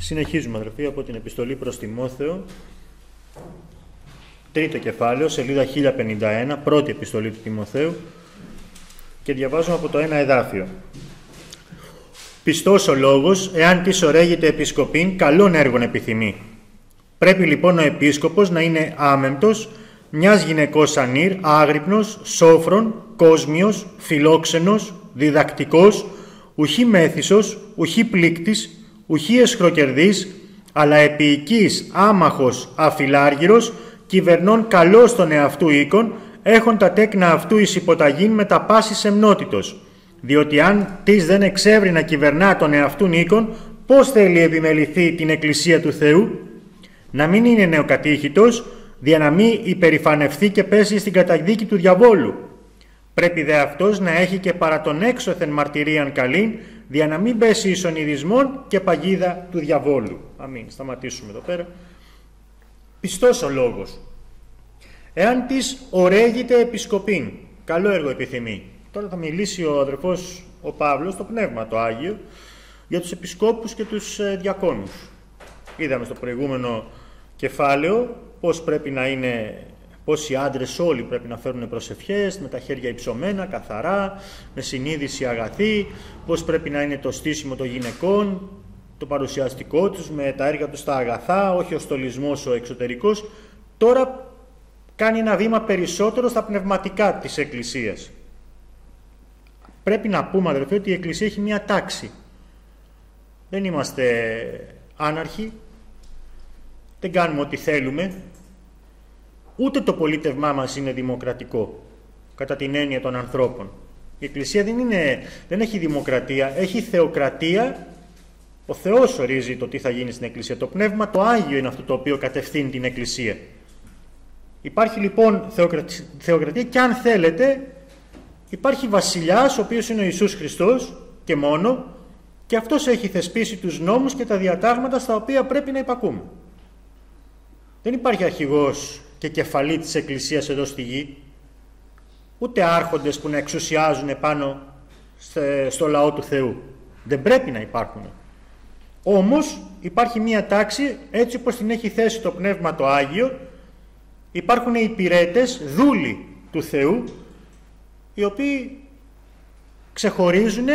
Συνεχίζουμε, αδερφοί, από την επιστολή προς Τιμόθεο, τρίτο κεφάλαιο, σελίδα 1051, πρώτη επιστολή του Τιμοθέου, και διαβάζουμε από το ένα εδάφιο. Πιστός ο λόγος, εάν της ωραίγεται επισκοπήν, καλών έργων επιθυμεί. Πρέπει λοιπόν ο επίσκοπος να είναι άμεμπτος, μιας γυναικός ανήρ, άγρυπνος, σόφρον, κόσμιος, φιλόξενος, διδακτικός, ουχή μέθησος, ουχή πλήκτης, ουχή εσχροκερδής, αλλά επιοικής, άμαχος, αφιλάργυρος, κυβερνών καλός τον εαυτού οίκον, έχον τα τέκνα αυτού εις υποταγήν με τα πάσης εμνότητος. Διότι αν της δεν εξεύρει να κυβερνά τον εαυτούν οίκον, πώς θέλει επιμεληθεί την Εκκλησία του Θεού? Να μην είναι νεοκατήχητος, δια να μην υπερηφανευθεί και πέσει στην καταδίκη του διαβόλου. Πρέπει δε αυτός να έχει και παρά τον έξωθεν μαρτυρίαν καλήν, δια να μην πέσει εις ονειδισμόν και παγίδα του διαβόλου. Αμήν. Σταματήσουμε εδώ πέρα. Πιστός ο λόγος. Εάν της ωραίγεται επισκοπήν, καλό έργο επιθυμεί. Τώρα θα μιλήσει ο αδερφός ο Παύλος, το Πνεύμα το Άγιο, για τους επισκόπους και τους διακόνους. Είδαμε στο προηγούμενο κεφάλαιο πώς πρέπει να είναι, πώς οι άντρες όλοι πρέπει να φέρουν προσευχές, με τα χέρια υψωμένα, καθαρά, με συνείδηση αγαθή, πώς πρέπει να είναι το στήσιμο των γυναικών, το παρουσιαστικό τους, με τα έργα τους στα αγαθά, όχι ο στολισμός ο εξωτερικός. Τώρα κάνει ένα βήμα περισσότερο στα πνευματικά της Εκκλησίας. Πρέπει να πούμε, αδερφοί, ότι η Εκκλησία έχει μία τάξη. Δεν είμαστε άναρχοι, δεν κάνουμε ό,τι θέλουμε, ούτε το πολίτευμά μας είναι δημοκρατικό, κατά την έννοια των ανθρώπων. Η Εκκλησία δεν έχει δημοκρατία, έχει θεοκρατία. Ο Θεός ορίζει το τι θα γίνει στην Εκκλησία. Το Πνεύμα το Άγιο είναι αυτό το οποίο κατευθύνει την Εκκλησία. Υπάρχει λοιπόν θεοκρατία και αν θέλετε υπάρχει βασιλιάς, ο οποίος είναι ο Ιησούς Χριστός και μόνο, και αυτός έχει θεσπίσει τους νόμους και τα διατάγματα στα οποία πρέπει να υπακούμε. Δεν υπάρχει αρχηγός και κεφαλή της Εκκλησίας εδώ στη γη, ούτε άρχοντες που να εξουσιάζουν πάνω στο λαό του Θεού. Δεν πρέπει να υπάρχουν. Όμως υπάρχει μία τάξη, έτσι όπως την έχει θέσει το Πνεύμα το Άγιο. Υπάρχουν οι υπηρέτες, δούλοι του Θεού, οι οποίοι ξεχωρίζουν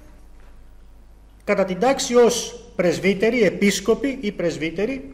κατά την τάξη ως πρεσβύτεροι, επίσκοποι ή πρεσβύτεροι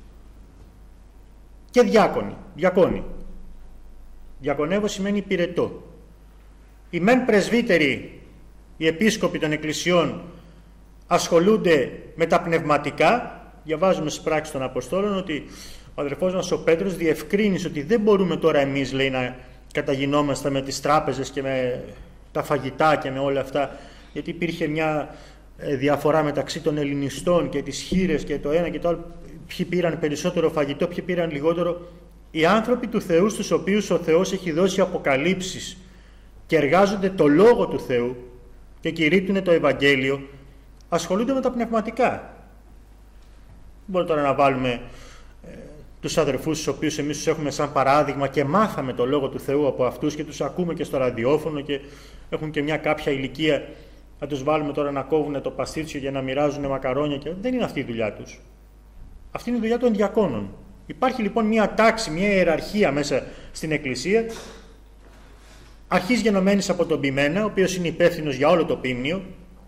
και διακόνοι. Διακονεύω σημαίνει υπηρετώ. Οι μεν πρεσβύτεροι, οι επίσκοποι των εκκλησιών, ασχολούνται με τα πνευματικά. Διαβάζουμε στις πράξεις των Αποστόλων ότι ο αδερφός μας ο Πέτρος διευκρίνησε ότι δεν μπορούμε τώρα εμείς, λέει, να καταγινόμαστε με τις τράπεζες και με τα φαγητά και με όλα αυτά, γιατί υπήρχε μια διαφορά μεταξύ των Ελληνιστών και τις χήρες και το ένα και το άλλο, ποιοι πήραν περισσότερο φαγητό, ποιοι πήραν λιγότερο. Οι άνθρωποι του Θεού, στους οποίους ο Θεός έχει δώσει αποκαλύψεις και εργάζονται το Λόγο του Θεού και κηρύττουν το Ευαγγέλιο, ασχολούνται με τα πνευματικά. Μπορούμε τώρα να βάλουμε τους αδερφούς τους οποίους εμείς τους έχουμε σαν παράδειγμα και μάθαμε το Λόγο του Θεού από αυτούς και τους ακούμε και στο ραδιόφωνο και έχουν και μια κάποια ηλικία, να τους βάλουμε τώρα να κόβουν το παστίτσιο για να μοιράζουν μακαρόνια και δεν είναι αυτή η δουλειά τους. Αυτή είναι η δουλειά των διακόνων. Υπάρχει λοιπόν μια τάξη, μια ιεραρχία μέσα στην Εκκλησία, αρχής γενομένης από τον ποιμένα, ο οποίος είναι υπεύθυνος για όλο το ποίμνιο.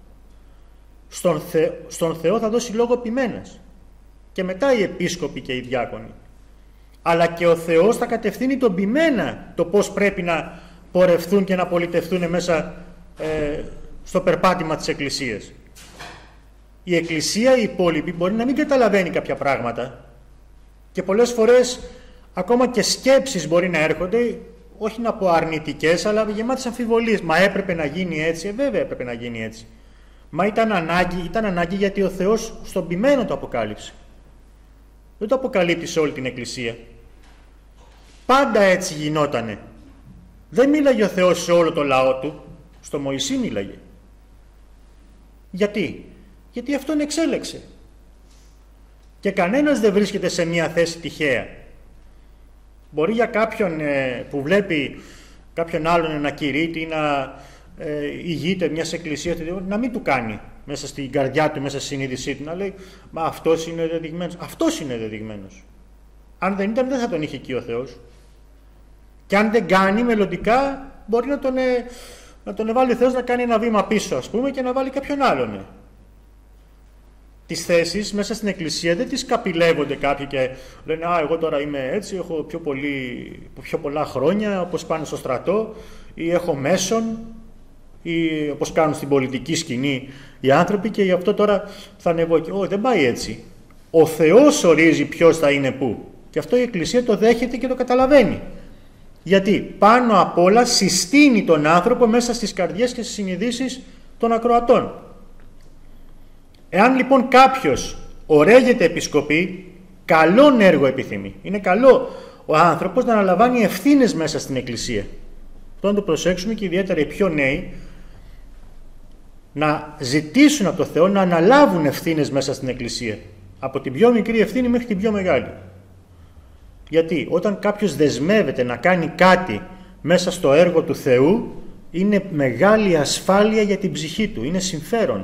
Στον Θεό θα δώσει λόγο ποιμένας και μετά οι επίσκοποι και οι διάκονοι. Αλλά και ο Θεός θα κατευθύνει τον ποιμένα το πώς πρέπει να πορευθούν και να πολιτευτούν μέσα στο περπάτημα της Εκκλησίας. Η Εκκλησία, η υπόλοιπη, μπορεί να μην καταλαβαίνει κάποια πράγματα και πολλές φορές ακόμα και σκέψεις μπορεί να έρχονται, όχι να πω αρνητικές, αλλά γεμάτες αμφιβολίες. Μα έπρεπε να γίνει έτσι? Βέβαια έπρεπε να γίνει έτσι. Μα ήταν ανάγκη γιατί ο Θεός στον ποιμένο το αποκάλυψε. Δεν το αποκαλύπτει σε όλη την Εκκλησία. Πάντα έτσι γινότανε. Δεν μίλαγε ο Θεός σε όλο το λαό του. Στο Μωυσή μίλαγε. Γιατί αυτόν εξέλεξε. Και κανένας δεν βρίσκεται σε μια θέση τυχαία. Μπορεί για κάποιον που βλέπει κάποιον άλλον να κηρύττει ή να ηγείται μιας εκκλησίας, να μην του κάνει μέσα στην καρδιά του, μέσα στη συνείδησή του, να λέει «Μα αυτός είναι δεδειγμένος». Αυτός είναι δεδειγμένος. Αν δεν ήταν, δεν θα τον είχε εκεί ο Θεός. Και αν δεν κάνει μελλοντικά, μπορεί να τον βάλει ο Θεός να κάνει ένα βήμα πίσω, ας πούμε, και να βάλει κάποιον άλλον. Τις θέσεις μέσα στην εκκλησία δεν τις καπηλεύονται κάποιοι και λένε «Α, εγώ τώρα είμαι έτσι, έχω πιο πολλά χρόνια, όπως πάνε στο στρατό, ή έχω μέσον, ή όπως κάνουν στην πολιτική σκηνή οι άνθρωποι και γι' αυτό τώρα θα ανεβώ εκεί». Όχι, δεν πάει έτσι. Ο Θεός ορίζει ποιος θα είναι πού. Και αυτό η εκκλησία το δέχεται και το καταλαβαίνει. Γιατί πάνω απ' όλα συστήνει τον άνθρωπο μέσα στις καρδιές και στις συνειδήσεις των ακροατών. Εάν λοιπόν κάποιος ωραίγεται επισκοπή, καλόν έργο επιθυμεί. Είναι καλό ο άνθρωπος να αναλαμβάνει ευθύνες μέσα στην εκκλησία. Αυτό να το προσέξουμε και ιδιαίτερα οι πιο νέοι, να ζητήσουν από το Θεό να αναλάβουν ευθύνες μέσα στην εκκλησία. Από την πιο μικρή ευθύνη μέχρι την πιο μεγάλη. Γιατί όταν κάποιος δεσμεύεται να κάνει κάτι μέσα στο έργο του Θεού, είναι μεγάλη ασφάλεια για την ψυχή του, είναι συμφέρον.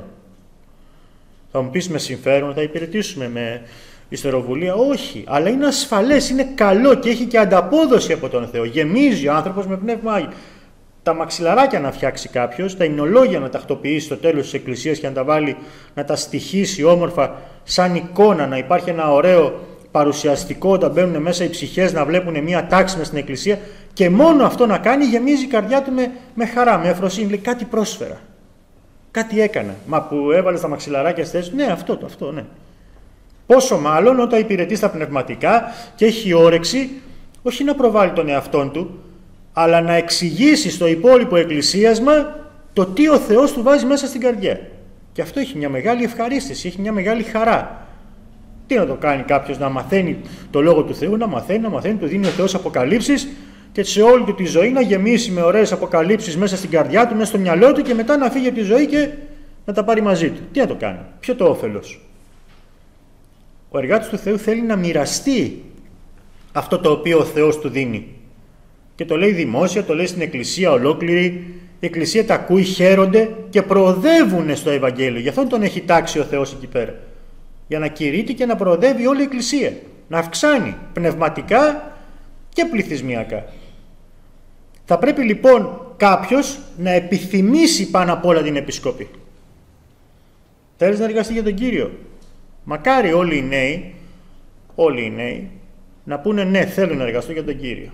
Θα μου πεις με συμφέρον, θα υπηρετήσουμε με ιστεροβουλία. Όχι, αλλά είναι ασφαλές, είναι καλό και έχει και ανταπόδοση από τον Θεό. Γεμίζει ο άνθρωπος με πνεύμα Άγιο. Τα μαξιλαράκια να φτιάξει κάποιος, τα υμνολόγια να τακτοποιήσει στο τέλος της εκκλησίας και να τα βάλει, να τα στοιχίσει όμορφα σαν εικόνα, να υπάρχει ένα ωραίο παρουσιαστικό όταν μπαίνουν μέσα οι ψυχές να βλέπουν μια τάξη μες στην εκκλησία, και μόνο αυτό να κάνει γεμίζει η καρδιά του με χαρά, με ευφροσύνη. Λέει κάτι πρόσφερα. Κάτι έκανα. Μα που έβαλε τα μαξιλαράκια στη θέση του, ναι, αυτό, ναι. Πόσο μάλλον όταν υπηρετεί στα πνευματικά και έχει όρεξη, όχι να προβάλλει τον εαυτόν του, αλλά να εξηγήσει στο υπόλοιπο εκκλησίασμα το τι ο Θεός του βάζει μέσα στην καρδιά. Και αυτό έχει μια μεγάλη ευχαρίστηση, έχει μια μεγάλη χαρά. Τι να το κάνει κάποιος, να μαθαίνει το Λόγο του Θεού, να μαθαίνει, του δίνει ο Θεός αποκαλύψεις και σε όλη του τη ζωή να γεμίσει με ωραίες αποκαλύψεις μέσα στην καρδιά του, μέσα στο μυαλό του και μετά να φύγει από τη ζωή και να τα πάρει μαζί του. Τι να το κάνει, ποιο το όφελος. Ο εργάτης του Θεού θέλει να μοιραστεί αυτό το οποίο ο Θεός του δίνει. Και το λέει δημόσια, το λέει στην εκκλησία ολόκληρη. Η εκκλησία τα ακούει, χαίρονται και προοδεύουν στο Ευαγγέλιο. Γι' αυτό τον έχει τάξει ο Θεός εκεί πέρα. Για να κηρύττει και να προοδεύει όλη η εκκλησία. Να αυξάνει πνευματικά και πληθυσμιακά. Θα πρέπει λοιπόν κάποιος να επιθυμήσει πάνω απ' όλα την επισκοπή. Θέλεις να εργαστεί για τον Κύριο. Μακάρι όλοι οι νέοι να πούνε ναι, θέλω να εργαστώ για τον Κύριο.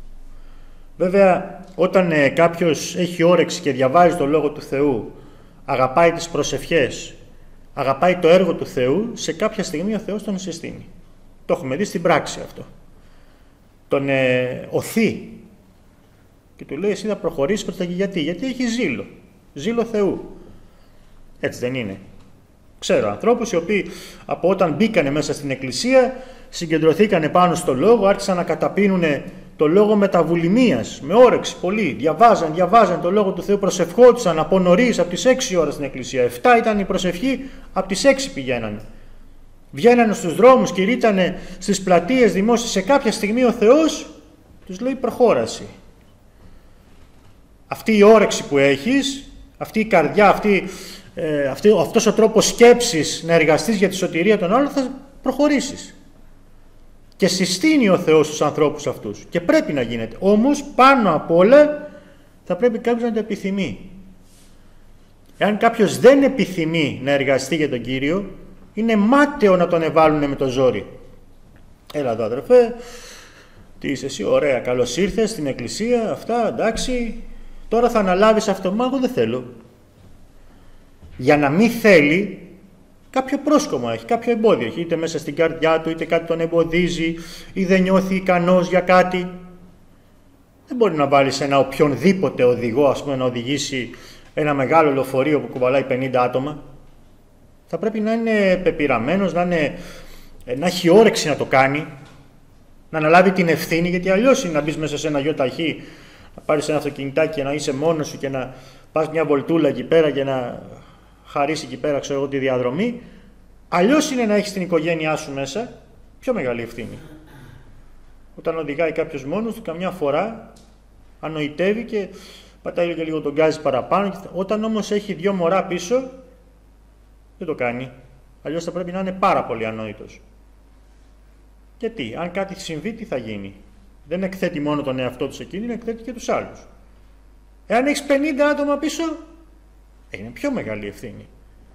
Βέβαια, όταν κάποιος έχει όρεξη και διαβάζει το Λόγο του Θεού, αγαπάει τις προσευχές, αγαπάει το έργο του Θεού, σε κάποια στιγμή ο Θεός τον συστήνει. Το έχουμε δει στην πράξη αυτό. Τον οθεί και του λέει εσύ θα προχωρήσεις προς τα εκεί. Γιατί έχει ζήλο Θεού. Έτσι δεν είναι? Ξέρω ανθρώπους οι οποίοι από όταν μπήκανε μέσα στην εκκλησία συγκεντρωθήκανε πάνω στο Λόγο, άρχισαν να καταπίνουν το Λόγο μεταβουλημίας, με όρεξη πολύ. Διαβάζαν το Λόγο του Θεού, προσευχόντουσαν από νωρίς, από τις 6 ώρες στην εκκλησία. 7 ήταν η προσευχή, από τις 6 πηγαίνανε. Βγαίνανε στους δρόμους, κηρύττανε στις πλατείες δημόσιες. Σε κάποια στιγμή ο Θεός τους λέει προχώραση. Αυτή η όρεξη που έχεις, αυτή η καρδιά, αυτός ο τρόπος σκέψης να εργαστείς για τη σωτηρία των άλλων, θα προχωρήσεις. Και συστήνει ο Θεός στους ανθρώπους αυτούς. Και πρέπει να γίνεται. Όμως πάνω απ' όλα θα πρέπει κάποιος να το επιθυμεί. Εάν κάποιος δεν επιθυμεί να εργαστεί για τον Κύριο, είναι μάταιο να τον εβάλουν με το ζόρι. Έλα εδώ αδερφέ, τι είσαι εσύ, ωραία, καλώς ήρθες στην εκκλησία, αυτά, εντάξει, τώρα θα αναλάβεις αυτό. Μα εγώ δεν θέλω. Για να μην θέλει, κάποιο πρόσκομα έχει, κάποιο εμπόδιο έχει, είτε μέσα στην καρδιά του, είτε κάτι τον εμποδίζει, ή δεν νιώθει ικανός για κάτι. Δεν μπορεί να βάλεις ένα οποιονδήποτε οδηγό, ας πούμε, να οδηγήσει ένα μεγάλο λεωφορείο που κουβαλάει 50 άτομα. Θα πρέπει να είναι πεπειραμένος, να έχει όρεξη να το κάνει, να αναλάβει την ευθύνη, γιατί αλλιώς είναι να μπεις μέσα σε ένα ΙΟΤΑΧΗ, να πάρεις ένα αυτοκινητάκι και να είσαι μόνος σου και να πας μια βολτούλα εκεί πέρα και να χαρίσει εκεί πέρα, ξέρω εγώ, τη διαδρομή. Αλλιώς είναι να έχεις την οικογένειά σου μέσα, πιο μεγάλη ευθύνη. Όταν οδηγάει κάποιος μόνος του, καμιά φορά ανοητεύει και πατάει και λίγο τον γκάζι παραπάνω. Όταν όμως έχει 2 μωρά πίσω, δεν το κάνει. Αλλιώς θα πρέπει να είναι πάρα πολύ ανόητος. Γιατί, αν κάτι συμβεί, τι θα γίνει? Δεν εκθέτει μόνο τον εαυτό του σε εκείνη, εκθέτει και τους άλλους. Εάν έχεις 50 άτομα πίσω, είναι πιο μεγάλη ευθύνη.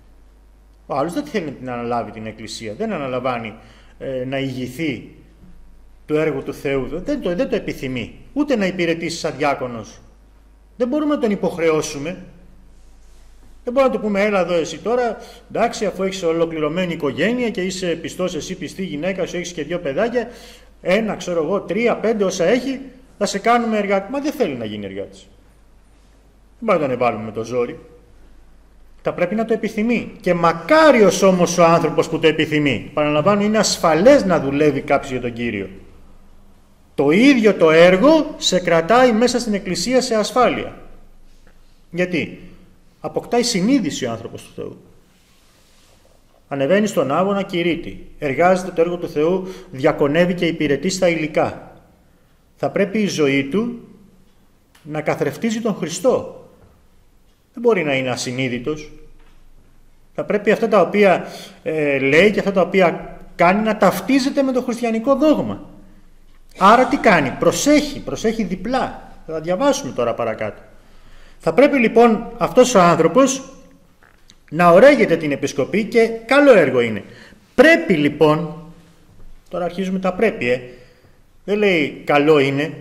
Ο άλλος δεν θέλει να αναλάβει την Εκκλησία, δεν αναλαμβάνει να ηγηθεί του έργου του Θεού, δεν το επιθυμεί, ούτε να υπηρετήσει σαν διάκονος. Δεν μπορούμε να τον υποχρεώσουμε. Δεν μπορούμε να του πούμε, έλα εδώ εσύ τώρα, εντάξει, αφού έχεις ολοκληρωμένη οικογένεια και είσαι πιστός εσύ, πιστή γυναίκα σου, έχεις και 2 παιδάκια, 1, ξέρω εγώ, 3, 5 όσα έχει, θα σε κάνουμε εργάτη. Μα δεν θέλει να γίνει εργάτης. Δεν μπορούμε να τον βάλουμε με το ζόρι. Θα πρέπει να το επιθυμεί. Και μακάριος όμως ο άνθρωπος που το επιθυμεί. Παραλαμβάνω, είναι ασφαλές να δουλεύει κάποιος για τον Κύριο. Το ίδιο το έργο σε κρατάει μέσα στην Εκκλησία σε ασφάλεια. Γιατί? Αποκτάει συνείδηση ο άνθρωπος του Θεού. Ανεβαίνει στον άβονα κηρύττει. Εργάζεται το έργο του Θεού, διακονεύει και υπηρετεί στα υλικά. Θα πρέπει η ζωή του να καθρεφτίζει τον Χριστό. Δεν μπορεί να είναι ασυνείδητος. Θα πρέπει αυτά τα οποία λέει και αυτά τα οποία κάνει να ταυτίζεται με το χριστιανικό δόγμα. Άρα τι κάνει? Προσέχει διπλά. Θα τα διαβάσουμε τώρα παρακάτω. Θα πρέπει λοιπόν αυτός ο άνθρωπος να ωραίγεται την επισκοπή και καλό έργο είναι. Πρέπει λοιπόν, τώρα αρχίζουμε τα πρέπει, δεν λέει καλό είναι,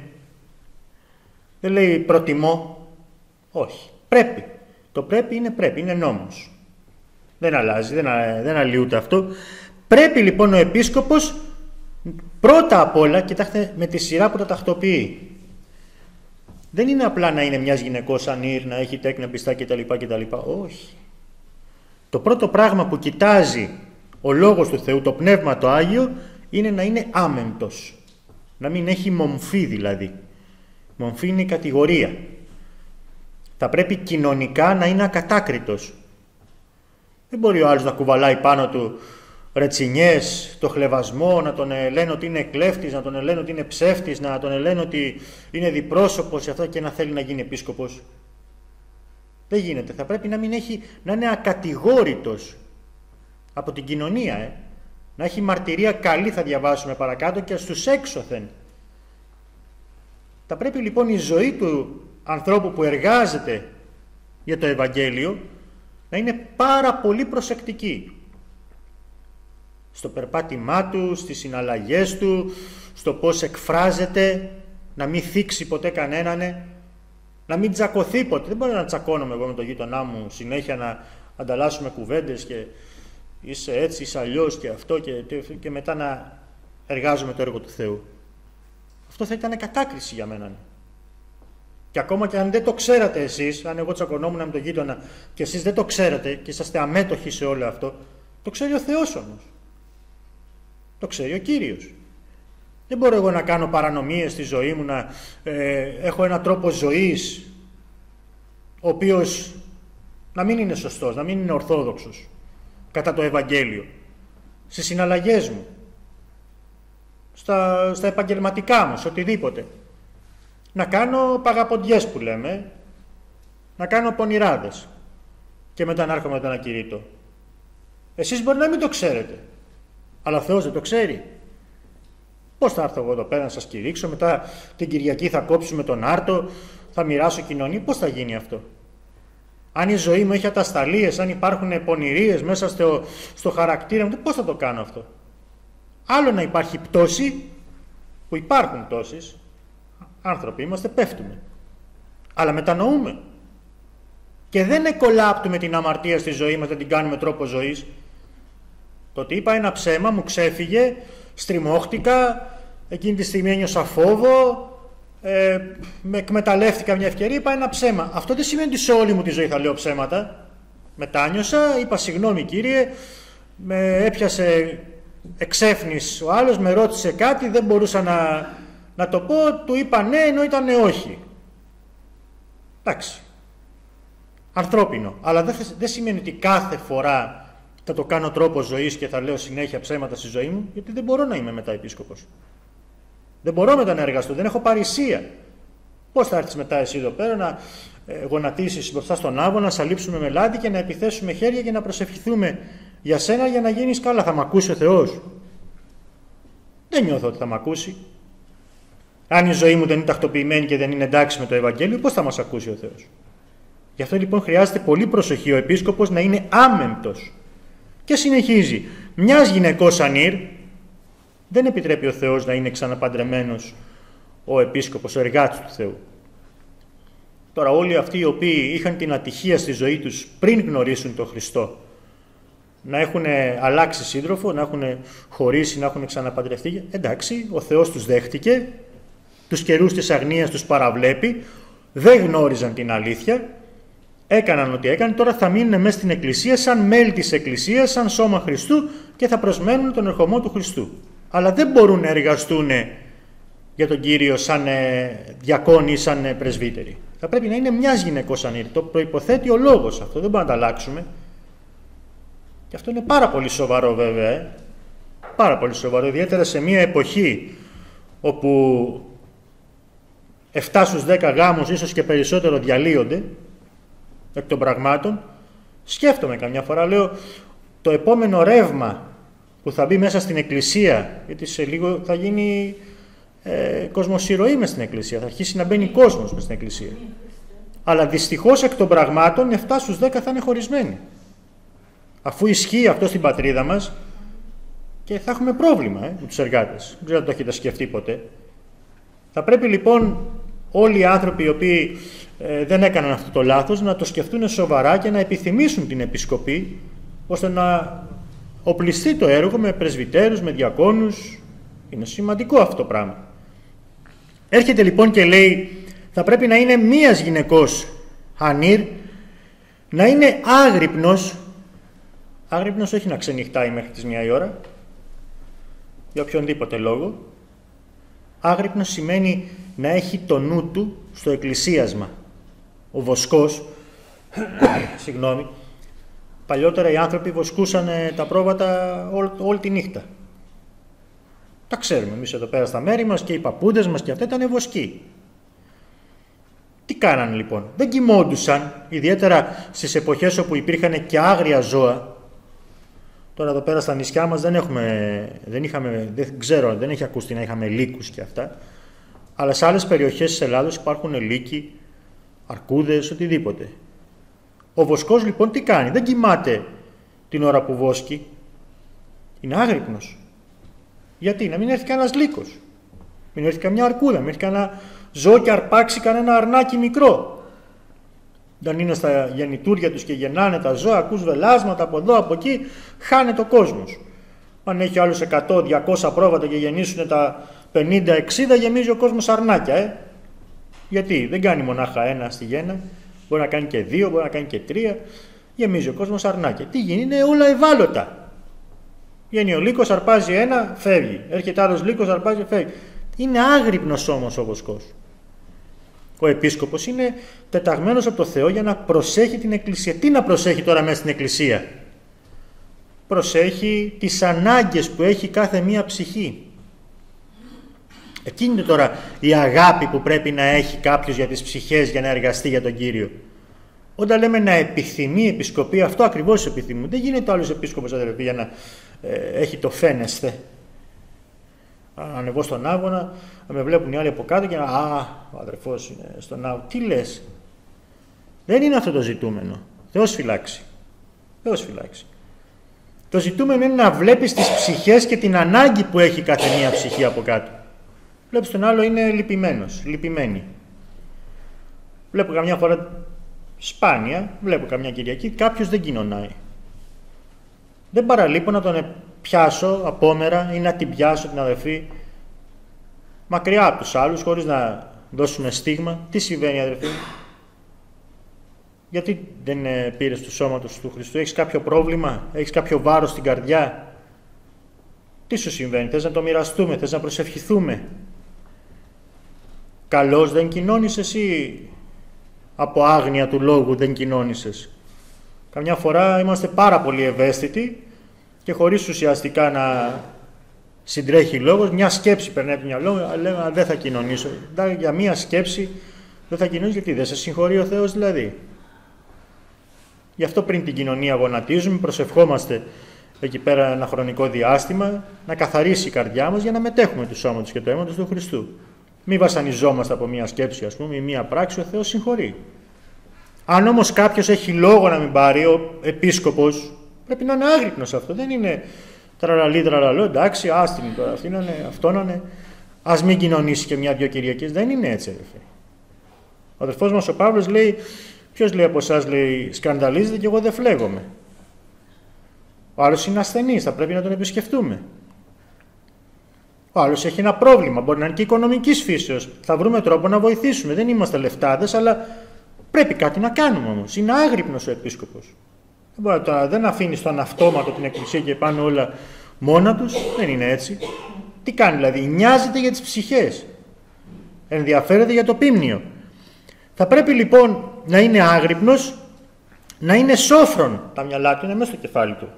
δεν λέει προτιμώ, όχι, πρέπει. Το πρέπει, είναι νόμος. Δεν αλλάζει, δεν αλλοιούται αυτό. Πρέπει λοιπόν ο επίσκοπος πρώτα απ' όλα, κοιτάξτε με τη σειρά που τα τακτοποιεί. Δεν είναι απλά να είναι μιας γυναικός ανήρ, να έχει τέκνα πιστά κτλ. Όχι. Το πρώτο πράγμα που κοιτάζει ο Λόγος του Θεού, το Πνεύμα το Άγιο, είναι να είναι άμεμπτος. Να μην έχει μομφή δηλαδή. Μομφή είναι η κατηγορία. Θα πρέπει κοινωνικά να είναι ακατάκριτος. Δεν μπορεί ο άλλος να κουβαλάει πάνω του ρετσινιές, το χλευασμό, να τον λένε ότι είναι κλέφτης, να τον λένε ότι είναι ψεύτης, να τον λένε ότι είναι διπρόσωπος αυτό και να θέλει να γίνει επίσκοπος. Δεν γίνεται. Θα πρέπει να είναι ακατηγόρητος από την κοινωνία. Να έχει μαρτυρία καλή, θα διαβάσουμε παρακάτω, και στους έξωθεν. Θα πρέπει λοιπόν η ζωή του ανθρώπου που εργάζεται για το Ευαγγέλιο να είναι πάρα πολύ προσεκτική. Στο περπάτημά του, στις συναλλαγές του, στο πώς εκφράζεται, να μην θίξει ποτέ κανέναν, να μην τσακωθεί ποτέ. Δεν μπορώ να τσακώνομαι εγώ με τον γείτονά μου συνέχεια, να ανταλλάσσουμε κουβέντες και είσαι έτσι, είσαι αλλιώς και αυτό και μετά να εργάζομαι το έργο του Θεού. Αυτό θα ήταν κατάκριση για μένα. Και ακόμα και αν δεν το ξέρατε εσείς, αν εγώ τσακωνόμουν με τον γείτονα και εσείς δεν το ξέρετε και είσαστε αμέτωχοι σε όλο αυτό, το ξέρει ο Θεός όμως. Το ξέρει ο Κύριος. Δεν μπορώ εγώ να κάνω παρανομίες στη ζωή μου, να έχω έναν τρόπο ζωής ο οποίος να μην είναι σωστός, να μην είναι ορθόδοξος κατά το Ευαγγέλιο. Στις συναλλαγές μου, στα επαγγελματικά μου, σε οτιδήποτε. Να κάνω παγαποντιές που λέμε, να κάνω πονηράδες και μετά να έρχομαι με ένα κηρύττο. Εσείς μπορεί να μην το ξέρετε, αλλά ο Θεός δεν το ξέρει. Πώς θα έρθω εγώ εδώ πέρα να σας κηρύξω, μετά την Κυριακή θα κόψουμε τον άρτο, θα μοιράσω κοινωνία, πώς θα γίνει αυτό? Αν η ζωή μου έχει ατασταλίες, αν υπάρχουν πονηρίες μέσα στο χαρακτήρα μου, πώς θα το κάνω αυτό? Άλλο να υπάρχει πτώση, που υπάρχουν πτώσεις, άνθρωποι είμαστε, πέφτουμε. Αλλά μετανοούμε. Και δεν εκολάπτουμε την αμαρτία στη ζωή μας, δεν την κάνουμε τρόπο ζωής. Το ότι είπα ένα ψέμα, μου ξέφυγε, στριμώχτηκα, εκείνη τη στιγμή ένιωσα φόβο, με εκμεταλλεύτηκα μια ευκαιρία, είπα ένα ψέμα. Αυτό δεν σημαίνει ότι σε όλη μου τη ζωή θα λέω ψέματα. Μετάνιωσα, είπα συγγνώμη κύριε, με έπιασε εξέφνης ο άλλος, με ρώτησε κάτι, δεν μπορούσα να το πω, του είπα ναι ενώ ήταν όχι. Εντάξει. Ανθρώπινο. Αλλά δεν σημαίνει ότι κάθε φορά θα το κάνω τρόπο ζωής και θα λέω συνέχεια ψέματα στη ζωή μου, γιατί δεν μπορώ να είμαι μετά επίσκοπος. Δεν μπορώ μετά να εργαστώ, δεν έχω παρησία. Πώς θα έρθεις μετά εσύ εδώ πέρα να γονατίσεις μπροστά στον άβο, να σαλείψουμε με λάδι και να επιθέσουμε χέρια και να προσευχηθούμε για σένα για να γίνεις καλά. Θα μ' ακούσει ο Θεός? Δεν νιώθω ότι θα μ' ακούσει. Αν η ζωή μου δεν είναι τακτοποιημένη και δεν είναι εντάξει με το Ευαγγέλιο, πώς θα μας ακούσει ο Θεός? Γι' αυτό λοιπόν χρειάζεται πολύ προσοχή ο επίσκοπος να είναι άμεμπτος. Και συνεχίζει. Μιας γυναικός ανήρ, δεν επιτρέπει ο Θεός να είναι ξαναπαντρεμένος ο επίσκοπος, ο εργάτης του Θεού. Τώρα όλοι αυτοί οι οποίοι είχαν την ατυχία στη ζωή τους πριν γνωρίσουν τον Χριστό, να έχουν αλλάξει σύντροφο, να έχουν χωρίσει, να έχουν ξαναπαντρευτεί, εντάξει, ο Θεός τους δέχτηκε, τους καιρούς της αγνίας τους παραβλέπει, δεν γνώριζαν την αλήθεια, έκαναν ό,τι έκαναν, τώρα θα μείνουν μέσα στην Εκκλησία σαν μέλη της Εκκλησίας, σαν σώμα Χριστού και θα προσμένουν τον ερχομό του Χριστού. Αλλά δεν μπορούν να εργαστούν για τον Κύριο σαν διακόνοι ή σαν πρεσβύτεροι. Θα πρέπει να είναι μιας γυναικός ανήρ. Το προϋποθέτει ο λόγος αυτό, δεν μπορούμε να τα αλλάξουμε. Και αυτό είναι πάρα πολύ σοβαρό βέβαια. Πάρα πολύ σοβαρό, ιδιαίτερα σε μια εποχή όπου 7 στους 10 γάμους, ίσως και περισσότερο, διαλύονται εκ των πραγμάτων. Σκέφτομαι καμιά φορά, λέω, το επόμενο ρεύμα που θα μπει μέσα στην Εκκλησία, γιατί σε λίγο θα γίνει κοσμοσυρωή μες στην Εκκλησία, θα αρχίσει να μπαίνει κόσμος μες στην Εκκλησία. Αλλά δυστυχώς εκ των πραγμάτων 7 στους 10 θα είναι χωρισμένοι. Αφού ισχύει αυτό στην πατρίδα μας, και θα έχουμε πρόβλημα με τους εργάτες. Δεν ξέρω αν το έχετε σκεφτεί ποτέ. Θα πρέπει λοιπόν όλοι οι άνθρωποι οι οποίοι δεν έκαναν αυτό το λάθος να το σκεφτούν σοβαρά και να επιθυμήσουν την επισκοπή, ώστε να οπλιστεί το έργο με πρεσβυτέρους, με διακόνους. Είναι σημαντικό αυτό το πράγμα. Έρχεται λοιπόν και λέει, θα πρέπει να είναι μίας γυναικός ανήρ, να είναι άγρυπνος. Άγρυπνος όχι να ξενυχτάει μέχρι τις 1 η ώρα, για οποιονδήποτε λόγο. Άγρυπνος σημαίνει να έχει το νου του στο εκκλησίασμα. Ο βοσκός, συγγνώμη, παλιότερα οι άνθρωποι βοσκούσαν τα πρόβατα όλη τη νύχτα. Τα ξέρουμε εμείς εδώ πέρα στα μέρη μας και οι παππούδες μας και αυτά ήταν βοσκοί. Τι κάνανε λοιπόν? Δεν κοιμόντουσαν, ιδιαίτερα στις εποχές όπου υπήρχαν και άγρια ζώα. Τώρα εδώ πέρα στα νησιά μας δεν έχει ακουστεί να είχαμε λύκους και αυτά. Αλλά σε άλλες περιοχές της Ελλάδος υπάρχουν λύκοι, αρκούδες, οτιδήποτε. Ο βοσκός λοιπόν τι κάνει? Δεν κοιμάται την ώρα που βόσκει. Είναι άγρυπνος. Γιατί? Να μην έρθει κανένας λύκος. Μην έρθει καμιά αρκούδα, μην έρθει κανένα ζώο και αρπάξει κανένα αρνάκι μικρό. Δεν είναι στα γεννητούρια τους και γεννάνε τα ζώα, ακούς βελάσματα από εδώ, από εκεί, χάνεται ο κόσμος. Αν έχει άλλους 100-200 πρόβατα και γεννήσουν τα 50-60, γεμίζει ο κόσμος αρνάκια. Γιατί? Δεν κάνει μονάχα ένα στη γέννα, μπορεί να κάνει και 2, μπορεί να κάνει και 3, γεμίζει ο κόσμος αρνάκια. Τι γίνει? Είναι όλα ευάλωτα. Βγαίνει ο λύκος, αρπάζει ένα, φεύγει. Έρχεται άλλος λύκος, αρπάζει, φεύγει. Είναι άγρυπνος όμως ο βοσκός. Ο επίσκοπος είναι τεταγμένος από το Θεό για να προσέχει την Εκκλησία. Τι να προσέχει τώρα μέσα στην Εκκλησία? Προσέχει τις ανάγκες που έχει κάθε μία ψυχή. Εκείνη είναι τώρα η αγάπη που πρέπει να έχει κάποιος για τις ψυχές για να εργαστεί για τον Κύριο. Όταν λέμε να επιθυμεί η επισκοπή, αυτό ακριβώς επιθυμούν. Δεν γίνεται άλλος επίσκοπος, αδερφοί, για να έχει το φαίνεσθε. Ανεβώ στον άβονα, με βλέπουν οι άλλοι από κάτω και να ο αδερφός είναι στον άβονα. Τι λες? Δεν είναι αυτό το ζητούμενο. Θεός φυλάξει. Θεός φυλάξει. Το ζητούμενο είναι να βλέπεις τις ψυχές και την ανάγκη που έχει κάθε μία ψυχή από κάτω. Βλέπεις τον άλλο είναι λυπημένος, λυπημένη. Βλέπω καμιά φορά, σπάνια, βλέπω καμιά Κυριακή, κάποιος δεν κοινωνάει. Δεν παραλείπω να τον πιάσω απόμερα ή να την πιάσω την αδερφή μακριά από τους άλλους, χωρίς να δώσουμε στίγμα. Τι συμβαίνει, αδερφή? Γιατί δεν πήρες του σώματος του Χριστού? Έχεις κάποιο πρόβλημα? Έχεις κάποιο βάρος στην καρδιά? Τι σου συμβαίνει? Θες να το μοιραστούμε? Θες να προσευχηθούμε? Καλώς δεν κοινώνεις εσύ? Από άγνοια του λόγου δεν κοινώνησες? Καμιά φορά είμαστε πάρα πολύ ευαίσθητοι και χωρίς ουσιαστικά να συντρέχει λόγος, μια σκέψη περνάει από το μυαλό μου, λέμε δεν θα κοινωνήσω. Για μια σκέψη Δεν θα κοινωνείς γιατί δεν σε συγχωρεί ο Θεός δηλαδή. Γι' αυτό πριν την κοινωνία γονατίζουμε, προσευχόμαστε εκεί πέρα ένα χρονικό διάστημα, να καθαρίσει η καρδιά μας για να μετέχουμε του σώματος και το αίματος του Χριστού. Μην βασανιζόμαστε από μία σκέψη, ας πούμε, ή μία πράξη, ο Θεός συγχωρεί. Αν όμως κάποιος έχει λόγο να μην πάρει, ο επίσκοπος, πρέπει να είναι άγρυπνος αυτό. Δεν είναι τραλαλή, τραλαλό, εντάξει, άστιμη τώρα, αυτό να είναι. Ας μην κοινωνήσει και μια-δυο Κυριακές. Δεν είναι έτσι, αδερφέ. Ο αδερφός μας ο Παύλος λέει, ποιος λέει από εσάς, λέει, σκανδαλίζεται και εγώ δεν φλέγομαι. Ο άλλος είναι ασθενής, θα πρέπει να τον επισκεφτούμε. Ο άλλος έχει ένα πρόβλημα, μπορεί να είναι και οικονομικής φύσεως. Θα βρούμε τρόπο να βοηθήσουμε. Δεν είμαστε λεφτάδες, αλλά πρέπει κάτι να κάνουμε όμως. Είναι άγρυπνος ο επίσκοπος. Δεν αφήνει στον αυτόματο την εκκλησία και πάνε όλα μόνα τους. Δεν είναι έτσι. Τι κάνει δηλαδή, νοιάζεται για τις ψυχές. Ενδιαφέρεται για το πίμνιο. Θα πρέπει λοιπόν να είναι άγρυπνος, να είναι σόφρον. Τα μυαλά του είναι μέσα στο κεφάλι του.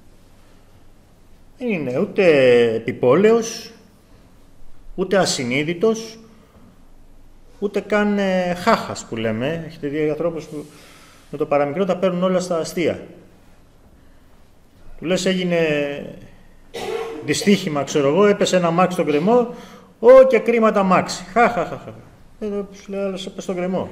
Δεν είναι ούτε επιπόλαιος, ούτε ασυνείδητος, ούτε καν χάχας που λέμε. Έχετε δει ανθρώπους που με το παραμικρό τα παίρνουν όλα στα αστεία. Του λες έγινε δυστύχημα, ξέρω εγώ, έπεσε ένα μάξι στον κρεμό, και κρίματα μάξι. Χαχαχαχα. Σου λέει άλλος έπεσε στον κρεμό.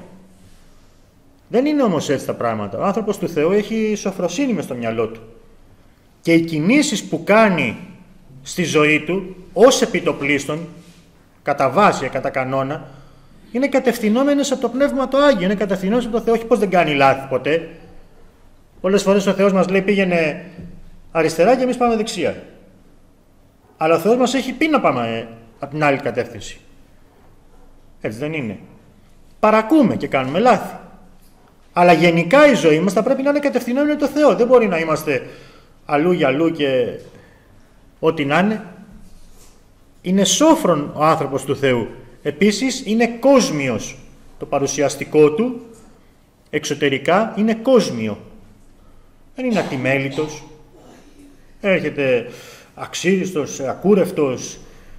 Δεν είναι όμως έτσι τα πράγματα. Ο άνθρωπος του Θεού έχει σοφροσύνη μες στο μυαλό του. Και οι κινήσεις που κάνει στη ζωή του, ως επιτοπλίστων, κατά βάση, κατά κανόνα, είναι κατευθυνόμενες από το Πνεύμα το Άγιο, είναι κατευθυνόμενες από το Θεό, όχι πως δεν κάνει λάθη ποτέ. Πολλές φορές ο Θεός μας λέει πήγαινε αριστερά και εμείς πάμε δεξιά. Αλλά ο Θεός μας έχει πει να πάμε από την άλλη κατεύθυνση. Έτσι δεν είναι. Παρακούμε και κάνουμε λάθη. Αλλά γενικά η ζωή μας θα πρέπει να είναι κατευθυνόμενη από το Θεό. Δεν μπορεί να είμαστε αλλού για αλλού και ό,τι να είναι. Είναι σόφρον ο άνθρωπος του Θεού. Επίσης είναι κόσμιος. Το παρουσιαστικό του εξωτερικά είναι κόσμιο. Δεν είναι ατιμέλητος. Έρχεται αξίριστος, ακούρευτος,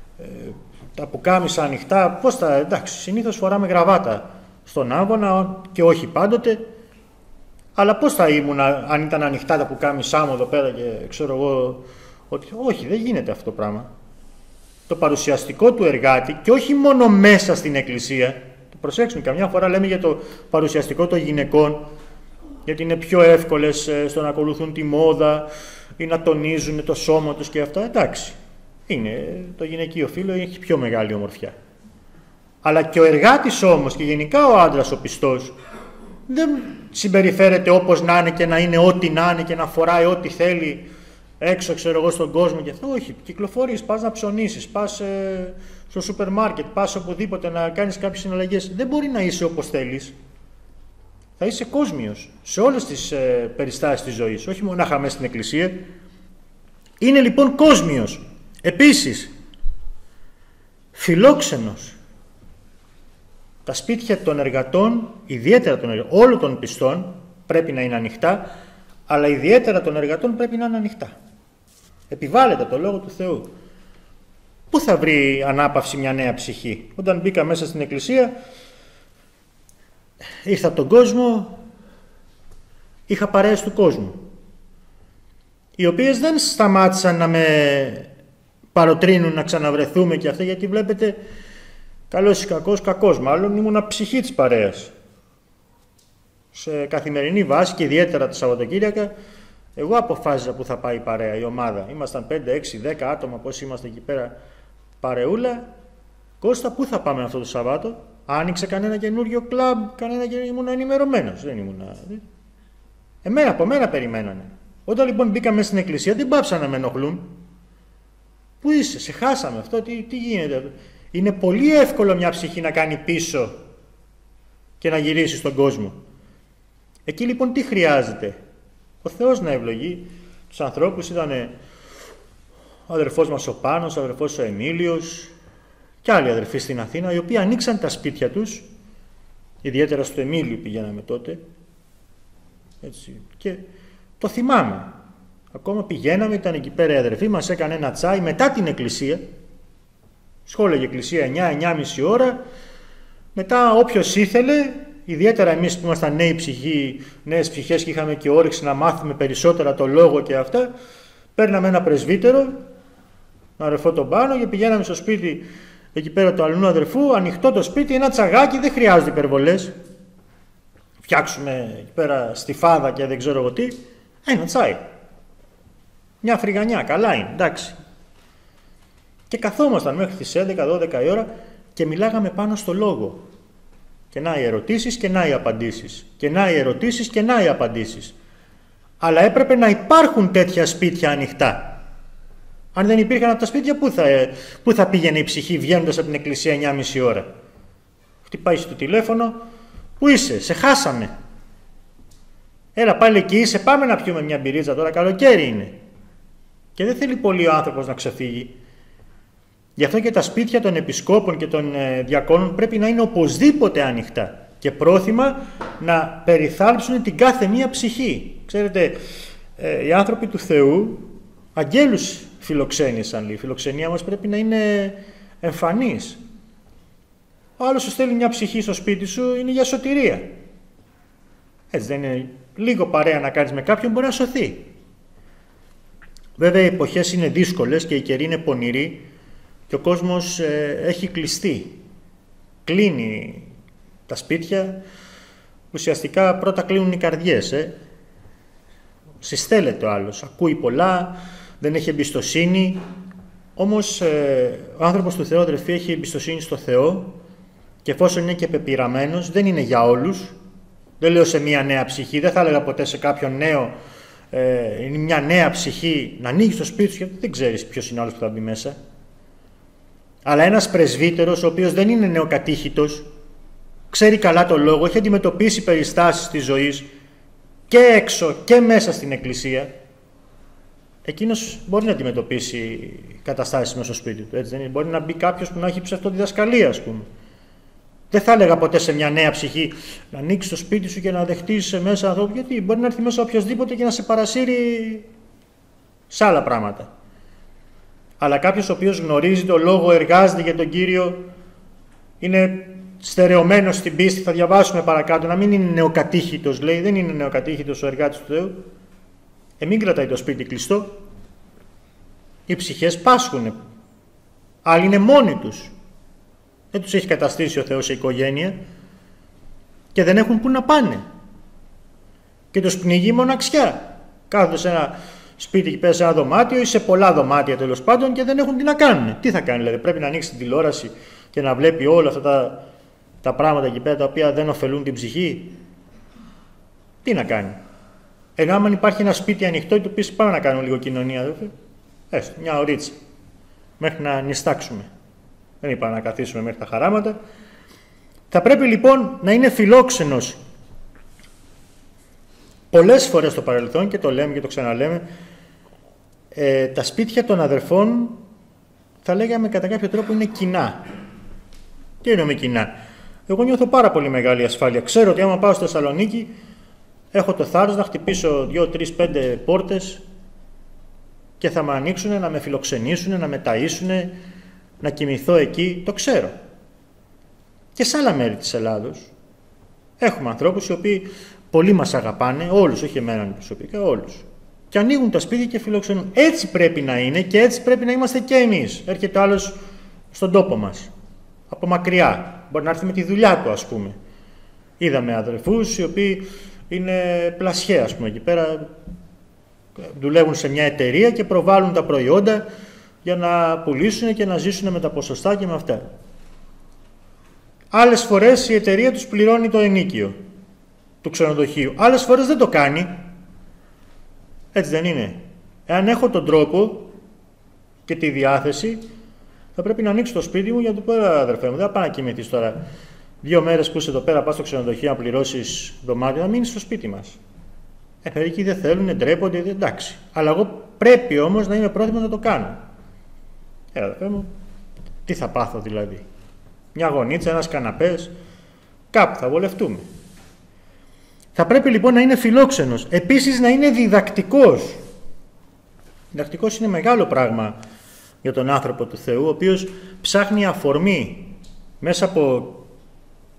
τα πουκάμισα ανοιχτά. Πώς θα, εντάξει, συνήθως φοράμε γραβάτα στον άβονα και όχι πάντοτε. Αλλά πώς θα ήμουν αν ήταν ανοιχτά τα πουκάμισά μου εδώ πέρα και ξέρω εγώ ότι. Όχι, δεν γίνεται αυτό το πράγμα. Το παρουσιαστικό του εργάτη και όχι μόνο μέσα στην εκκλησία. Το προσέξουμε, καμιά φορά λέμε για το παρουσιαστικό των γυναικών, γιατί είναι πιο εύκολες στο να ακολουθούν τη μόδα ή να τονίζουν το σώμα τους και αυτά. Εντάξει, είναι, το γυναικείο φύλο έχει πιο μεγάλη ομορφιά. Αλλά και ο εργάτης όμως και γενικά ο άντρας ο πιστός δεν συμπεριφέρεται όπως να είναι και να είναι ό,τι να είναι και να φοράει ό,τι θέλει έξω, ξέρω εγώ, στον κόσμο και αυτό. Όχι, κυκλοφορείς, πας να ψωνίσεις, πας στο σούπερ μάρκετ, πας οπουδήποτε να κάνεις κάποιες συναλλαγές. Δεν μπορεί να είσαι όπως θέλεις. Θα είσαι κόσμιος σε όλες τις περιστάσεις της ζωής, όχι μονάχα μέσα στην εκκλησία. Είναι λοιπόν κόσμιος. Επίσης, φιλόξενος. Τα σπίτια των εργατών, ιδιαίτερα των εργατών, όλων των πιστών, πρέπει να είναι ανοιχτά, αλλά ιδιαίτερα των εργατών πρέπει να είναι ανοιχτά. Επιβάλλεται το Λόγο του Θεού. Πού θα βρει ανάπαυση μια νέα ψυχή? Όταν μπήκα μέσα στην εκκλησία, ήρθα από τον κόσμο, είχα παρέες του κόσμου, οι οποίες δεν σταμάτησαν να με παροτρύνουν να ξαναβρεθούμε και αυτά, γιατί βλέπετε, καλός ή κακός, κακός μάλλον, ήμουνα ψυχή της παρέας. Σε καθημερινή βάση και ιδιαίτερα τα Σαββατοκύριακα, εγώ αποφάσιζα που θα πάει η παρέα, η ομάδα. Ήμασταν 5, 6, 10 άτομα, πώς είμαστε εκεί πέρα, παρεούλα. Κώστα, πού θα πάμε αυτό το Σαββάτο? Άνοιξε κανένα καινούριο κλαμπ, ήμουν ενημερωμένος. Δεν ήμουνα. Από μένα περιμένανε. Όταν λοιπόν μπήκαμε στην εκκλησία, δεν πάψαν να με ενοχλούν. Πού είσαι, σε χάσαμε αυτό, τι γίνεται? Είναι πολύ εύκολο μια ψυχή να κάνει πίσω και να γυρίσει στον κόσμο. Εκεί λοιπόν τι χρειάζεται? Ο Θεός να ευλογεί τους ανθρώπους. Ήταν ο αδερφός μας ο Πάνος, ο αδερφός ο Εμίλιος και άλλοι αδερφοί στην Αθήνα, οι οποίοι ανοίξαν τα σπίτια τους, ιδιαίτερα στο Εμίλιο πηγαίναμε τότε, έτσι, και το θυμάμαι. Ακόμα πηγαίναμε, ήταν εκεί πέρα οι αδερφοί, μας έκανε ένα τσάι μετά την εκκλησία, σχόλεγε εκκλησία 9-9.30 ώρα, Μετά όποιος ήθελε, ιδιαίτερα εμείς που ήμασταν νέες ψυχές και είχαμε και όρεξη να μάθουμε περισσότερα το λόγο και αυτά, παίρναμε ένα πρεσβύτερο, τον αδερφό τον πάνω, και πηγαίναμε στο σπίτι εκεί πέρα του αλλού αδερφού, ανοιχτό το σπίτι, ένα τσαγάκι, δεν χρειάζεται υπερβολές. Φτιάξουμε εκεί πέρα στιφάδα και δεν ξέρω εγώ τι, ένα τσάι. Μια φρυγανιά, καλά είναι, εντάξει. Και καθόμασταν μέχρι τις 11-12 η ώρα και μιλάγαμε πάνω στο λόγο. Και να οι ερωτήσεις και να οι απαντήσεις. Και να οι ερωτήσεις και να οι απαντήσεις. Αλλά έπρεπε να υπάρχουν τέτοια σπίτια ανοιχτά. Αν δεν υπήρχαν από τα σπίτια, πού θα πήγαινε η ψυχή βγαίνοντας από την εκκλησία 9.30 ώρα. Χτυπάει στο τηλέφωνο, πού είσαι, σε χάσαμε. Έλα πάλι εκεί είσαι, πάμε να πιούμε μια μπυρίτσα τώρα, καλοκαίρι είναι. Και δεν θέλει πολύ ο άνθρωπος να ξεφύγει. Γι' αυτό και τα σπίτια των επισκόπων και των διακόνων πρέπει να είναι οπωσδήποτε ανοιχτά και πρόθυμα να περιθάλψουν την κάθε μία ψυχή. Ξέρετε, οι άνθρωποι του Θεού αγγέλους φιλοξένησαν. Η φιλοξενία μας πρέπει να είναι εμφανής. Ο άλλος σου στέλνει μια ψυχή στο σπίτι σου, είναι για σωτηρία. Έτσι δεν είναι? Λίγο παρέα να κάνεις με κάποιον μπορεί να σωθεί. Βέβαια οι εποχές είναι δύσκολες και οι καιροί είναι πονηροί και ο κόσμος έχει κλειστεί. Κλείνει τα σπίτια, ουσιαστικά πρώτα κλείνουν οι καρδιές. Συστέλλεται ο άλλος, ακούει πολλά, δεν έχει εμπιστοσύνη. Όμως ο άνθρωπος του Θεού, αδερφοί, έχει εμπιστοσύνη στο Θεό και εφόσον είναι και πεπειραμένος, δεν είναι για όλους. Δεν λέω σε μια νέα ψυχή, δεν θα έλεγα ποτέ σε κάποιον νέο, είναι μια νέα ψυχή, να ανοίγει το σπίτι σου, γιατί δεν ξέρεις ποιος είναι ο άλλος που θα μπει μέσα. Αλλά ένας πρεσβύτερος, ο οποίος δεν είναι νεοκατήχητος, ξέρει καλά το λόγο, έχει αντιμετωπίσει περιστάσεις της ζωής και έξω και μέσα στην εκκλησία, εκείνος μπορεί να αντιμετωπίσει καταστάσεις μέσα στο σπίτι του. Έτσι δεν είναι? Μπορεί να μπει κάποιος που να έχει ψευτοδιδασκαλία, ας πούμε. Δεν θα έλεγα ποτέ σε μια νέα ψυχή να ανοίξει το σπίτι σου και να δεχτείς μέσα ανθρώπου, γιατί μπορεί να έρθει μέσα οποιοδήποτε και να σε παρασύρει σε άλλα πράγματα. Αλλά κάποιος ο οποίος γνωρίζει το λόγο, εργάζεται για τον Κύριο, είναι στερεωμένος στην πίστη, θα διαβάσουμε παρακάτω, να μην είναι νεοκατήχητος, λέει, δεν είναι νεοκατήχητος ο εργάτης του Θεού, μην κρατάει το σπίτι κλειστό. Οι ψυχές πάσχουν, άλλοι είναι μόνοι τους. Δεν τους έχει καταστήσει ο Θεός σε οικογένεια και δεν έχουν πού να πάνε. Και τους πνίγει μοναξιά. Κάθονται σε ένα σπίτι εκεί πέρα, σε ένα δωμάτιο ή σε πολλά δωμάτια τέλος πάντων και δεν έχουν τι να κάνουν. Τι θα κάνει, δηλαδή? Πρέπει να ανοίξει την τηλεόραση και να βλέπει όλα αυτά τα πράγματα εκεί πέρα τα οποία δεν ωφελούν την ψυχή. Τι να κάνει? Ενώ άμα υπάρχει ένα σπίτι ανοιχτό, του πεις πάμε να κάνουμε λίγο κοινωνία, αδερφέ. Έστω μια ωρίτσα μέχρι να νηστάξουμε. Δεν είπα να καθίσουμε μέχρι τα χαράματα. Θα πρέπει λοιπόν να είναι φιλόξενος. Πολλές φορές στο παρελθόν, και το λέμε και το ξαναλέμε, τα σπίτια των αδερφών θα λέγαμε κατά κάποιο τρόπο είναι κοινά. Τι εννοούμε κοινά? Εγώ νιώθω πάρα πολύ μεγάλη ασφάλεια. Ξέρω ότι άμα πάω στη Θεσσαλονίκη έχω το θάρρος να χτυπήσω 2, 3, 5 πόρτες και θα με ανοίξουν, να με φιλοξενήσουν, να με ταΐσουν, να κοιμηθώ εκεί, το ξέρω. Και σε άλλα μέρη της Ελλάδος έχουμε ανθρώπους οι οποίοι πολύ μας αγαπάνε, όλους, όχι εμένα προσωπικά, όλους. Και ανοίγουν τα σπίτια και φιλοξενούν. Έτσι πρέπει να είναι και έτσι πρέπει να είμαστε και εμείς. Έρχεται άλλος στον τόπο μας, από μακριά. Μπορεί να έρθει με τη δουλειά του, ας πούμε. Είδαμε αδερφούς οι οποίοι είναι πλασιέ, ας πούμε, εκεί πέρα. Δουλεύουν σε μια εταιρεία και προβάλλουν τα προϊόντα για να πουλήσουν και να ζήσουν με τα ποσοστά και με αυτά. Άλλες φορές η εταιρεία τους πληρώνει το ενοίκιο του ξενοδοχείου. Άλλες φορές δεν το κάνει. Έτσι δεν είναι? Εάν έχω τον τρόπο και τη διάθεση, θα πρέπει να ανοίξω το σπίτι μου για να του πω, αδερφέ μου, δεν θα πάω να κοιμηθείς τώρα 2 μέρες που είσαι εδώ πέρα, πας στο ξενοδοχείο να πληρώσεις δωμάτιο, να μείνεις στο σπίτι μας. Μερικοί δεν θέλουν, ντρέπονται, εντάξει. Αλλά εγώ πρέπει όμως να είμαι πρόθυμος να το κάνω. Αδερφέ μου, τι θα πάθω δηλαδή? Μια γωνίτσα, ένας καναπές, κάπου θα βολευτούμε. Θα πρέπει λοιπόν να είναι φιλόξενος. Επίσης να είναι διδακτικός. Διδακτικός είναι μεγάλο πράγμα για τον άνθρωπο του Θεού, ο οποίος ψάχνει αφορμή μέσα από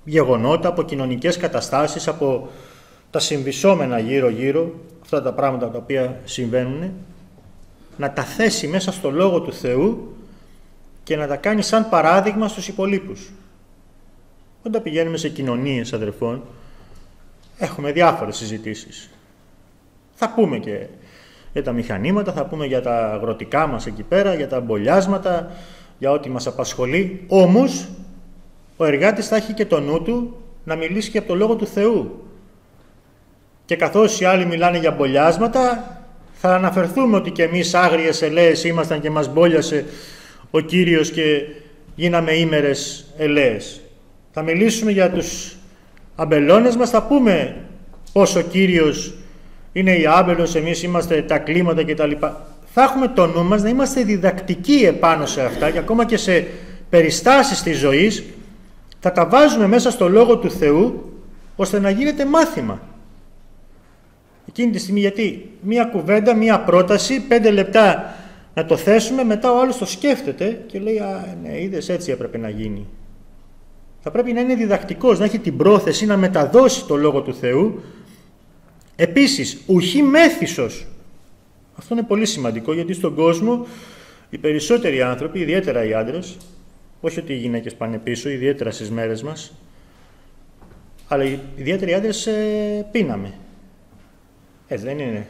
γεγονότα, από κοινωνικές καταστάσεις, από τα συμβυσσόμενα γύρω-γύρω, αυτά τα πράγματα τα οποία συμβαίνουν, να τα θέσει μέσα στο Λόγο του Θεού και να τα κάνει σαν παράδειγμα στους υπολείπους. Όταν πηγαίνουμε σε κοινωνίες αδερφών, έχουμε διάφορες συζητήσεις. Θα πούμε και για τα μηχανήματα, θα πούμε για τα αγροτικά μας εκεί πέρα, για τα μπολιάσματα, για ό,τι μας απασχολεί. Όμως, ο εργάτης θα έχει και το νου του να μιλήσει και από το Λόγο του Θεού. Και καθώς οι άλλοι μιλάνε για μπολιάσματα, θα αναφερθούμε ότι και εμείς άγριες ελαίες ήμασταν και μας μπόλιασε ο Κύριος και γίναμε ήμερες ελαίες. Θα μιλήσουμε για τους αμπελώνες μας, θα πούμε πως ο Κύριος είναι η άμπελος, εμείς είμαστε τα κλίματα κτλ. Θα έχουμε το νου μας να είμαστε διδακτικοί επάνω σε αυτά και ακόμα και σε περιστάσεις της ζωής θα τα βάζουμε μέσα στο Λόγο του Θεού ώστε να γίνεται μάθημα. Εκείνη τη στιγμή, γιατί μία κουβέντα, μία πρόταση, 5 λεπτά να το θέσουμε, μετά ο άλλος το σκέφτεται και λέει «Α, ναι, είδες, έτσι έπρεπε να γίνει». Θα πρέπει να είναι διδακτικός, να έχει την πρόθεση να μεταδώσει το Λόγο του Θεού. Επίσης, ουχή μέθησος. Αυτό είναι πολύ σημαντικό, γιατί στον κόσμο οι περισσότεροι άνθρωποι, ιδιαίτερα οι άντρες, όχι ότι οι γυναίκες πάνε πίσω, ιδιαίτερα στις μέρες μας, αλλά ιδιαίτερα οι άντρες πίναμε. Έτσι δεν είναι.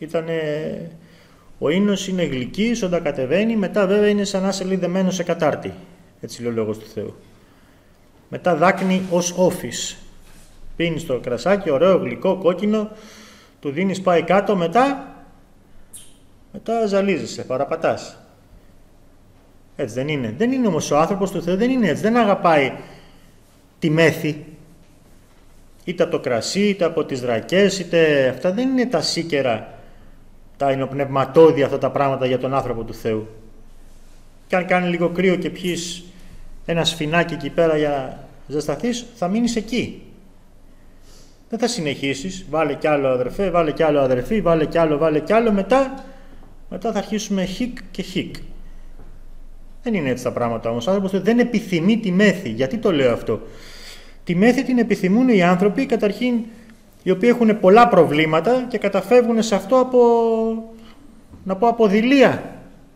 Ο ίνος είναι γλυκής όταν κατεβαίνει, μετά βέβαια είναι σαν να είσαι λιδεμένο σε κατάρτι. Έτσι λέει ο Λόγος του Θεού. Μετά δάκνει ως όφης. Πίνεις το κρασάκι, ωραίο, γλυκό, κόκκινο, του δίνεις, πάει κάτω, μετά ζαλίζεσαι, παραπατάς. Έτσι δεν είναι. Δεν είναι όμως ο άνθρωπος του Θεού, δεν είναι έτσι. Δεν αγαπάει τη μέθη. Είτε από το κρασί, είτε από τις δρακές, είτε αυτά δεν είναι τα σίκερα, τα εινοπνευματώδη αυτά τα πράγματα για τον άνθρωπο του Θεού. Και αν κάνει λίγο κρύο και πιείς ένα σφινάκι εκεί πέρα για να ζεσταθείς, θα μείνεις εκεί. Δεν θα συνεχίσεις, βάλε κι άλλο αδερφέ, βάλε κι άλλο αδερφή, βάλε κι άλλο, μετά θα αρχίσουμε χικ και χικ. Δεν είναι έτσι τα πράγματα όμως. Ο άνθρωπος δεν επιθυμεί τη μέθη. Γιατί το λέω αυτό? Τη μέθη την επιθυμούν οι άνθρωποι, καταρχήν, οι οποίοι έχουν πολλά προβλήματα και καταφεύγουν σε αυτό από δειλία,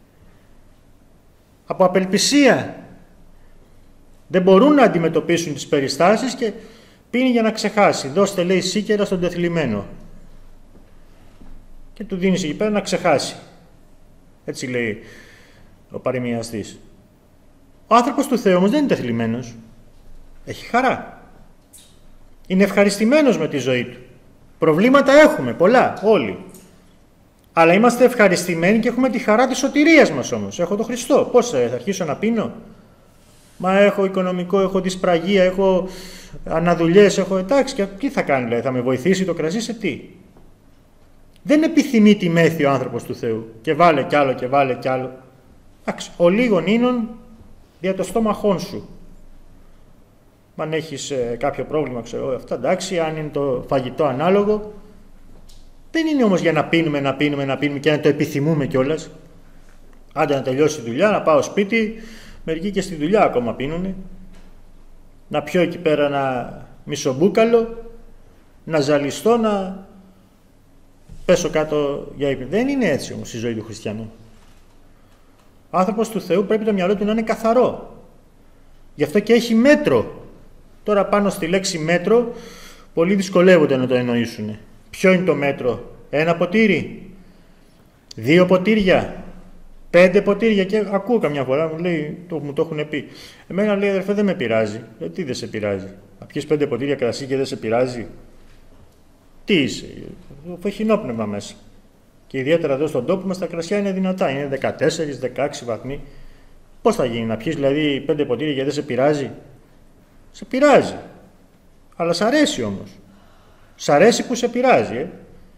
από απελπισία. Δεν μπορούν να αντιμετωπίσουν τις περιστάσεις και πίνει για να ξεχάσει. Δώστε, λέει, σίκερα στον τεθλιμμένο. Και του δίνεις εκεί πέρα να ξεχάσει. Έτσι λέει ο παροιμιαστής. Ο άνθρωπος του Θεού όμως δεν είναι τεθλιμμένος. Έχει χαρά. Είναι ευχαριστημένος με τη ζωή του. Προβλήματα έχουμε, πολλά, όλοι. Αλλά είμαστε ευχαριστημένοι και έχουμε τη χαρά της σωτηρίας μας όμως. Έχω τον Χριστό. Πώς θα αρχίσω να πίνω? Μα έχω οικονομικό, έχω δυσπραγία, έχω αναδουλειές, έχω εντάξει. Και τι θα κάνει, λέει, θα με βοηθήσει το κρασί σε τι? Δεν επιθυμεί τη μέθη ο άνθρωπος του Θεού. Και βάλε κι άλλο και βάλε κι άλλο. Εντάξει, ο λίγον ίνον δια το στόμαχόν σου. Αν έχεις κάποιο πρόβλημα, ξέρω αυτά, εντάξει, αν είναι το φαγητό ανάλογο. Δεν είναι όμως για να πίνουμε και να το επιθυμούμε κιόλας. Άντε να τελειώσει η δουλειά, να πάω σπίτι, μερικοί και στη δουλειά ακόμα πίνουνε. Να πιω εκεί πέρα ένα μισομπούκαλο, να ζαλιστώ, να πέσω κάτω για ύπνο. Δεν είναι έτσι όμως η ζωή του χριστιανού. Ο άνθρωπος του Θεού πρέπει το μυαλό του να είναι καθαρό. Γι' αυτό και έχει μέτρο. Τώρα πάνω στη λέξη μέτρο πολλοί δυσκολεύονται να το εννοήσουν. Ποιο είναι το μέτρο? 1 ποτήρι, 2 ποτήρια, 5 ποτήρια? Και ακούω καμιά φορά, μου το έχουν πει. Εμένα, λέει, αδερφέ, δεν με πειράζει. Τι δεν σε πειράζει? Να πιεις 5 ποτήρια κρασί και δεν σε πειράζει? Τι είσαι? Έχει ενόπνευμα μέσα. Και ιδιαίτερα εδώ στον τόπο μας τα κρασιά είναι δυνατά. Είναι 14-16 βαθμοί. Πώς θα γίνει να πιεις δηλαδή 5 ποτήρια και δεν σε πειράζει? Σε πειράζει. Αλλά σ' αρέσει όμως. Σ' αρέσει που σε πειράζει.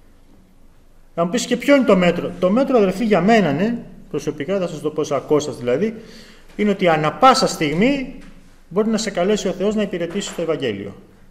Να μου πεις και ποιο είναι το μέτρο? Το μέτρο, αδερφοί, για μένα, ναι, προσωπικά, θα σας το πω σαν Κώστας δηλαδή, είναι ότι ανά πάσα στιγμή μπορεί να σε καλέσει ο Θεός να υπηρετήσεις το Ευαγγέλιο.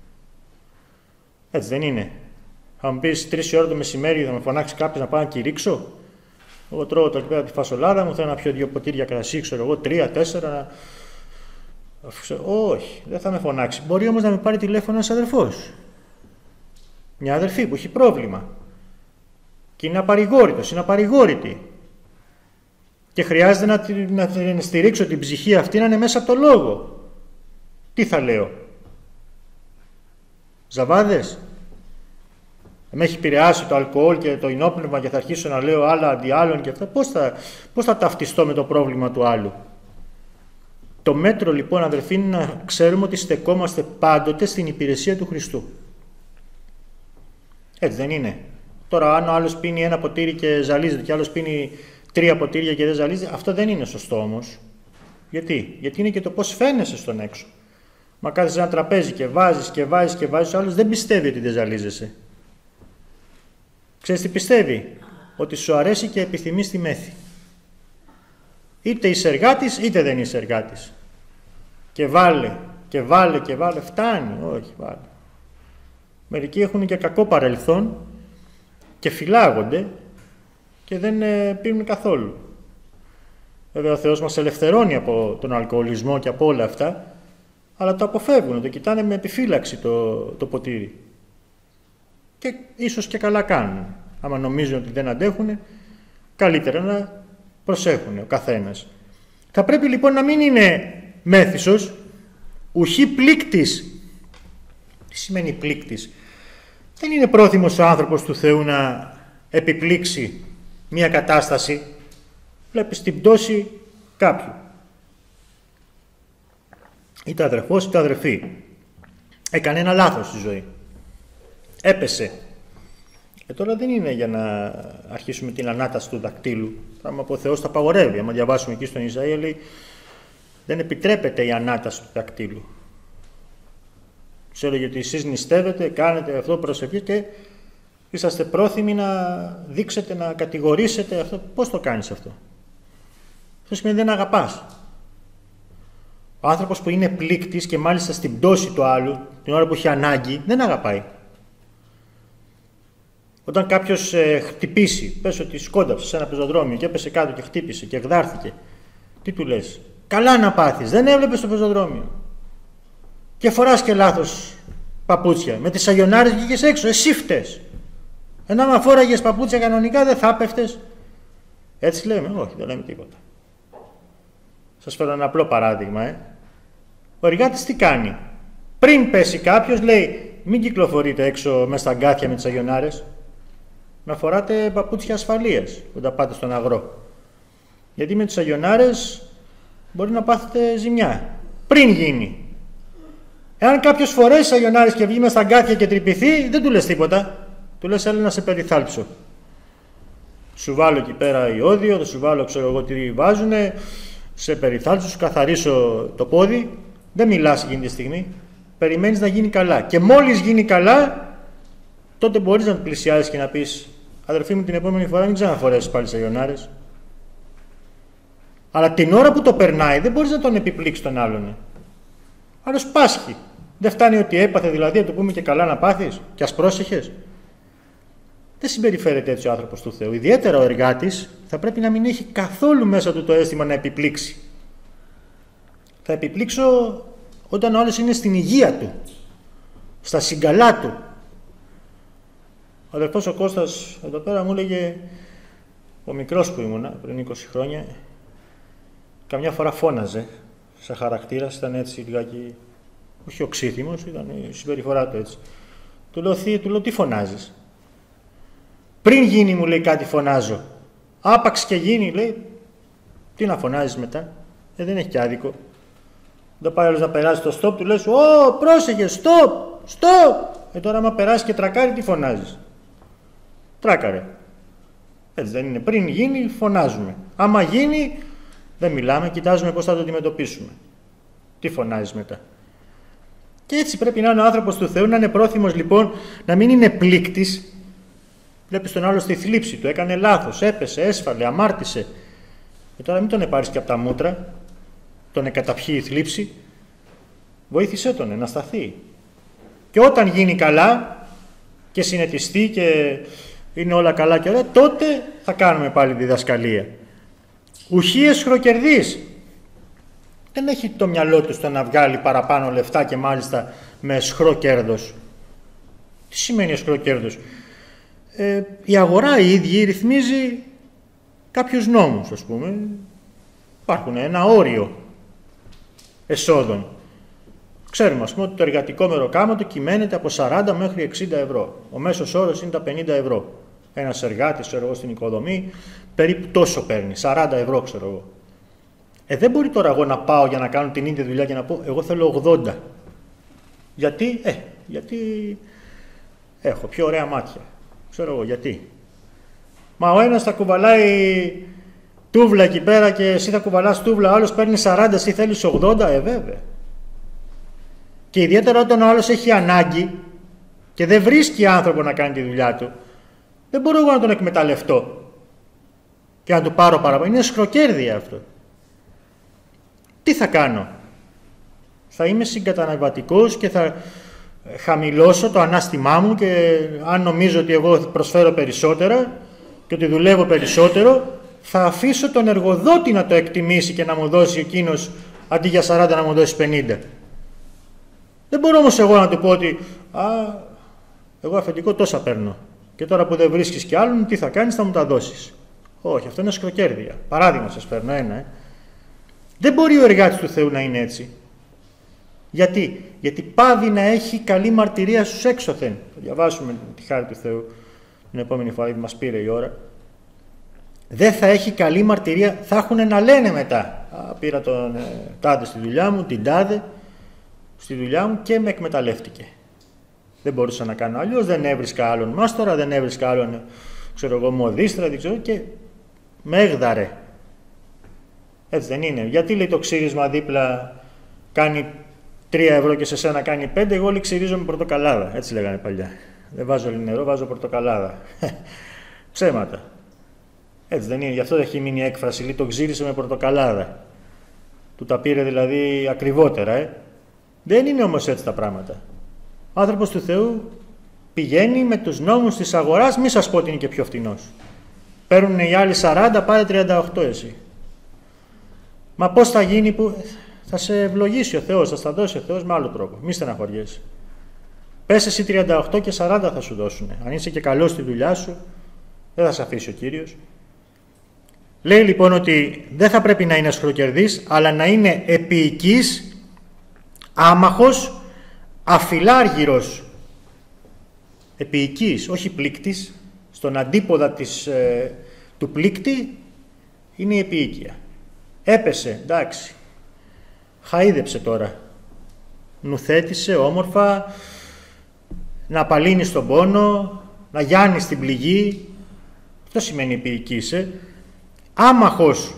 Έτσι δεν είναι? Θα μου πεις 3 ώρα το μεσημέρι, θα με φωνάξει κάποιος να πάω να κηρύξω. Εγώ τρώω το εκεί πέρα τη φασολάδα μου, θέλω να πιω 2 ποτήρια κρασί, ξέρω εγώ, 3-4, Όχι, δεν θα με φωνάξει. Μπορεί όμως να με πάρει τηλέφωνο ένας αδερφός. Μια αδερφή που έχει πρόβλημα. Και είναι απαρηγόρητος, είναι απαρηγόρητη. Και χρειάζεται να στηρίξω την ψυχή αυτή να είναι μέσα από το λόγο. Τι θα λέω? Ζαβάδες? Με έχει επηρεάσει το αλκοόλ και το ενόπνευμα και θα αρχίσω να λέω άλλα αντί άλλων και αυτά. Πώς θα ταυτιστώ με το πρόβλημα του άλλου? Το μέτρο λοιπόν, αδερφοί, είναι να ξέρουμε ότι στεκόμαστε πάντοτε στην υπηρεσία του Χριστού. Έτσι δεν είναι? Τώρα αν ο άλλος πίνει ένα ποτήρι και ζαλίζεται και ο άλλος πίνει 3 ποτήρια και δεν ζαλίζεται, αυτό δεν είναι σωστό όμως. Γιατί? Γιατί είναι και το πώς φαίνεσαι στον έξω. Μα κάθεσαι σε ένα τραπέζι και βάζεις, ο άλλος δεν πιστεύει ότι δεν ζαλίζεσαι. Ξέρεις τι πιστεύει? Ότι σου αρέσει και επιθυμείς τη μέθη. Είτε είσαι εργάτης είτε δεν είσαι εργάτης. Και βάλε, φτάνει. Όχι, βάλε. Μερικοί έχουν και κακό παρελθόν και φυλάγονται και δεν πίνουν καθόλου. Βέβαια ο Θεός μας ελευθερώνει από τον αλκοολισμό και από όλα αυτά, αλλά το αποφεύγουν, το κοιτάνε με επιφύλαξη το ποτήρι. Και ίσως και καλά κάνουν. Άμα νομίζουν ότι δεν αντέχουν, καλύτερα να προσέχουν ο καθένας. Θα πρέπει λοιπόν να μην είναι μέθησος, ουχή πλήκτης. Τι σημαίνει πλήκτης? Δεν είναι πρόθυμος ο άνθρωπος του Θεού να επιπλήξει μία κατάσταση. Βλέπεις την πτώση κάποιου. Είτε αδερφός είτε αδερφή. Έκανε ένα λάθος στη ζωή. Έπεσε. Τώρα δεν είναι για να αρχίσουμε την ανάταση του δακτύλου. Πράγμα που ο Θεός τα απαγορεύει. Αν διαβάσουμε εκεί στον Ισαΐα, λέει, δεν επιτρέπεται η ανάταση του δακτύλου. Σου έλεγε ότι εσείς νηστεύετε, κάνετε αυτό, προσευχή και είσαστε πρόθυμοι να δείξετε, να κατηγορήσετε αυτό. Πώς το κάνεις αυτό? Αυτό σημαίνει δεν αγαπάς. Ο άνθρωπος που είναι πλήκτης και μάλιστα στην πτώση του άλλου, την ώρα που έχει ανάγκη, δεν αγαπάει. Όταν κάποιος χτυπήσει, πες ότι σκόνταψε σε ένα πεζοδρόμιο και έπεσε κάτω και χτύπησε και γδάρθηκε, τι του λες? Καλά να πάθεις, δεν έβλεπες το πεζοδρόμιο. Και φοράς και λάθος παπούτσια. Με τις αγιονάρες βγήκες έξω, εσύ φταίς. Ενώ άμα φόραγες παπούτσια κανονικά δεν θα πέφτες. Έτσι λέμε? Όχι, δεν λέμε τίποτα. Σας φέρω ένα απλό παράδειγμα. Ο εργάτης τι κάνει? Πριν πέσει κάποιος λέει, μην κυκλοφορείτε έξω μέσα στα αγκάθια με τις αγιονάρες. Να φοράτε παπούτσια ασφαλείας όταν πάτε στον αγρό. Γιατί με τις αγιονάρες μπορεί να πάθετε ζημιά. Πριν γίνει. Εάν κάποιος φορέσει αγιονάρες και βγει μέσα στα αγκάθια και τρυπηθεί, δεν του λες τίποτα. Του λες, έλα να σε περιθάλψω. Σου βάλω εκεί πέρα ιόδιο, θα σου βάλω ξέρω εγώ τι βάζουνε, σε περιθάλψω, σου καθαρίσω το πόδι. Δεν μιλάς εκείνη τη στιγμή. Περιμένεις να γίνει καλά. Και μόλις γίνει καλά, τότε μπορείς να του πλησιάσεις και να πεις, αδερφή μου, την επόμενη φορά μην ξαναφορέσεις πάλι σε αγιονάρες. Αλλά την ώρα που το περνάει δεν μπορείς να τον επιπλήξεις τον άλλον. Άλλος πάσχει. Δεν φτάνει ότι έπαθε, δηλαδή, να το πούμε και καλά να πάθεις και ας πρόσεχες. Δεν συμπεριφέρεται έτσι ο άνθρωπος του Θεού. Ιδιαίτερα ο εργάτης θα πρέπει να μην έχει καθόλου μέσα του το αίσθημα να επιπλήξει. Θα επιπλήξω όταν ο άλλος είναι στην υγεία του, στα συγκαλά του. Ο αδερφός ο Κώστας εδώ πέρα μου έλεγε, ο μικρός που ήμουνα πριν 20 χρόνια, καμιά φορά φώναζε, σαν χαρακτήρας, ήταν έτσι λιγάκι, όχι οξύθυμος, ήταν η συμπεριφορά του έτσι. Του λέω, θεία, τι φωνάζεις? Πριν γίνει, μου λέει, κάτι φωνάζω. Άπαξ και γίνει, λέει, τι να φωνάζεις μετά? Δεν έχει και άδικο. Δεν πάει άλλος να περάσει το stop, του λες, πρόσεχε, stop. Τώρα άμα περάσει και τρακάρει, τι φωνάζεις? Τράκαρε. Έτσι δεν είναι? Πριν γίνει, φωνάζουμε. Άμα γίνει, δεν μιλάμε, κοιτάζουμε πώς θα το αντιμετωπίσουμε. Τι φωνάζεις μετά? Και έτσι πρέπει να είναι ο άνθρωπος του Θεού, να είναι πρόθυμος λοιπόν να μην είναι πλήκτης. Βλέπεις τον άλλο στη θλίψη του, έκανε λάθος, έπεσε, έσφαλε, αμάρτησε. Και τώρα μην τον πάρεις και από τα μούτρα, τον εκαταπιεί η θλίψη. Βοήθησέ τον να σταθεί. Και όταν γίνει καλά και συνετιστεί και είναι όλα καλά και ωραία, τότε θα κάνουμε πάλι διδασκαλία. Ουχή εσχροκερδής. δεν έχει το μυαλό του στο να βγάλει παραπάνω λεφτά και μάλιστα με αισχρό κέρδος. Τι σημαίνει αισχρό κέρδος? Η αγορά η ίδια ρυθμίζει κάποιους νόμους, ας πούμε. Υπάρχουν ένα όριο εσόδων. Ξέρουμε, ας πούμε, ότι το εργατικό μεροκάματο κυμαίνεται από 40 μέχρι 60 ευρώ. Ο μέσος όρος είναι τα 50 ευρώ. Ένας εργάτης, ξέρω εγώ, στην οικοδομή, περίπου τόσο παίρνει, 40 ευρώ, ξέρω εγώ. Δεν μπορεί τώρα εγώ να πάω για να κάνω την ίδια δουλειά και να πω, εγώ θέλω 80. Γιατί? Γιατί έχω πιο ωραία μάτια. Ξέρω εγώ, γιατί. Μα ο ένας θα κουβαλάει τούβλα εκεί πέρα και εσύ θα κουβαλάς τούβλα, ο άλλος παίρνει 40, εσύ θέλεις 80, βέβαια. Και ιδιαίτερα όταν ο άλλος έχει ανάγκη και δεν βρίσκει άνθρωπο να κάνει τη δουλειά του, δεν μπορώ εγώ να τον εκμεταλλευτώ και να του πάρω παραπάνω. Είναι σχροκέρδια αυτό. Τι θα κάνω? Θα είμαι συγκαταναβατικός και θα χαμηλώσω το ανάστημά μου και αν νομίζω ότι εγώ προσφέρω περισσότερα και ότι δουλεύω περισσότερο, θα αφήσω τον εργοδότη να το εκτιμήσει και να μου δώσει εκείνος αντί για 40 να μου δώσει 50. Δεν μπορώ όμως εγώ να του πω ότι εγώ αφεντικό τόσα παίρνω και τώρα που δεν βρίσκεις κι άλλον, τι θα κάνεις, θα μου τα δώσεις. Όχι, αυτό είναι σχροκέρδια. Παράδειγμα σας παίρνω ένα. Δεν μπορεί ο εργάτης του Θεού να είναι έτσι. Γιατί πάβει να έχει καλή μαρτυρία στους έξωθεν. Θα διαβάσουμε τη χάρη του Θεού την επόμενη φορά που μας πήρε η ώρα. Δεν θα έχει καλή μαρτυρία, θα έχουν να λένε μετά. Πήρα τον τάδε στη δουλειά μου, την τάδε στη δουλειά μου και με εκμεταλλεύτηκε. Δεν μπορούσα να κάνω αλλιώς, δεν έβρισκα άλλον μάστορα, δεν έβρισκα άλλον, ξέρω εγώ, μοδίστρα, δεν ξέρω, και με έγδαρε. Έτσι δεν είναι? Γιατί λέει το ξύρισμα δίπλα κάνει 3 ευρώ και σε σένα κάνει 5, εγώ όλοι ξυρίζω με πορτοκαλάδα. Έτσι λέγανε παλιά. Δεν βάζω νερό, βάζω πορτοκαλάδα. Ψέματα. Έτσι δεν είναι? Γι' αυτό έχει μείνει η έκφραση, λέει το ξύρισε με πορτοκαλάδα. Του τα πήρε δηλαδή ακριβότερα. Δεν είναι όμως έτσι τα πράγματα. Ο άνθρωπος του Θεού πηγαίνει με τους νόμους της αγοράς, μη σας πω ότι είναι και πιο φτηνός. Παίρνουν οι άλλοι 40, πάρε 38 εσύ. Μα πώς θα γίνει που θα σε ευλογήσει ο Θεός, θα στα δώσει ο Θεός με άλλο τρόπο. Μη στεναχωριέσαι. Πες εσύ 38 και 40 θα σου δώσουν. Αν είσαι και καλός στη δουλειά σου, δεν θα σε αφήσει ο Κύριος. Λέει λοιπόν ότι δεν θα πρέπει να είναι σχροκερδής, αλλά να είναι επίοικης, άμαχος, αφιλάργυρος. Επίοικης, όχι πλήκτης. Στον αντίποδα του πλήκτη είναι η επίοικια. Έπεσε, εντάξει. Χαΐδεψε τώρα. Νουθέτησε όμορφα, να απαλύνει τον πόνο, να γιάνει την πληγή. Αυτό σημαίνει επίοικης. Άμαχος.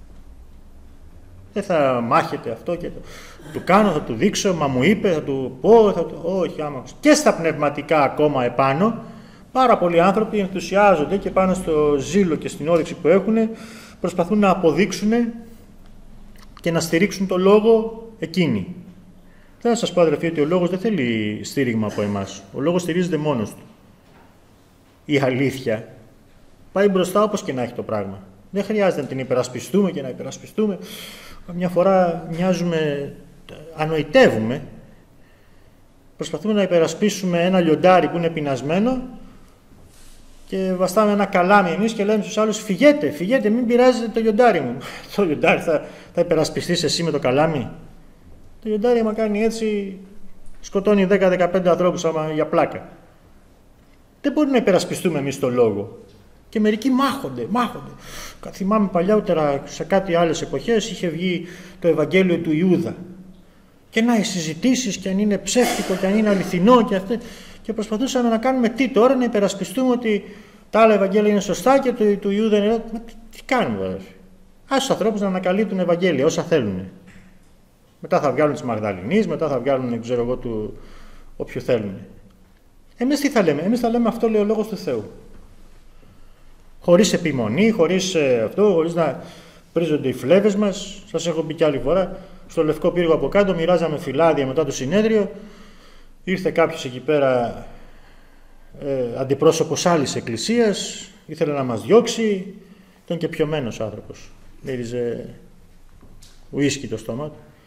Δεν θα μάχεται αυτό και του κάνω, θα του δείξω, μα μου είπε, θα του πω, όχι άμαχος. Και στα πνευματικά ακόμα επάνω, πάρα πολλοί άνθρωποι ενθουσιάζονται και πάνω στο ζήλο και στην όρεξη που έχουν, προσπαθούν να αποδείξουν και να στηρίξουν το λόγο εκείνοι. Θα σας πω, αδερφοί, ότι ο λόγος δεν θέλει στήριγμα από εμάς. Ο λόγος στηρίζεται μόνος του. Η αλήθεια πάει μπροστά όπως και να έχει το πράγμα. Δεν χρειάζεται να την υπερασπιστούμε και να υπερασπιστούμε. Μια φορά μοιάζουμε, ανοητεύουμε. Προσπαθούμε να υπερασπίσουμε ένα λιοντάρι που είναι πεινασμένο και βαστάμε ένα καλάμι εμείς και λέμε στους άλλους φυγέτε, μην πειράζετε το λιοντάρι μου. Το λιοντάρι θα υπερασπιστείς εσύ με το καλάμι? Το λιοντάρι άμα κάνει έτσι σκοτώνει 10-15 ανθρώπους για πλάκα. Δεν μπορεί να υπερασπιστούμε εμείς το λόγο. Και μερικοί μάχονται. Θυμάμαι παλιότερα σε κάτι άλλες εποχές είχε βγει το Ευαγγέλιο του Ιούδα. Και να οι συζητήσεις και αν είναι ψεύτικο και αν είναι αληθινό και αυτό. Και προσπαθούσαμε να κάνουμε τι τώρα, να υπερασπιστούμε ότι τα άλλα Ευαγγέλια είναι σωστά και του Ιούδα είναι. Τι κάνουμε, βέβαια. Ας τους ανθρώπους να ανακαλύπτουν Ευαγγέλια όσα θέλουν. Μετά θα βγάλουν τις Μαγδαληνείς, μετά θα βγάλουν, ξέρω εγώ, του όποιου θέλουν. Εμείς τι θα λέμε? Εμείς θα λέμε αυτό λέει ο λόγος του Θεού. Χωρίς επιμονή, χωρίς να πρίζονται οι φλέβες μας. Σας έχω πει κι άλλη φορά, στο Λευκό Πύργο από κάτω μοιράζαμε φυλάδια μετά το συνέδριο. Ήρθε κάποιος εκεί πέρα, αντιπρόσωπος άλλης εκκλησίας, ήθελε να μας διώξει, ήταν και πιωμένος άνθρωπος. Μύριζε ουίσκι το στόμα του.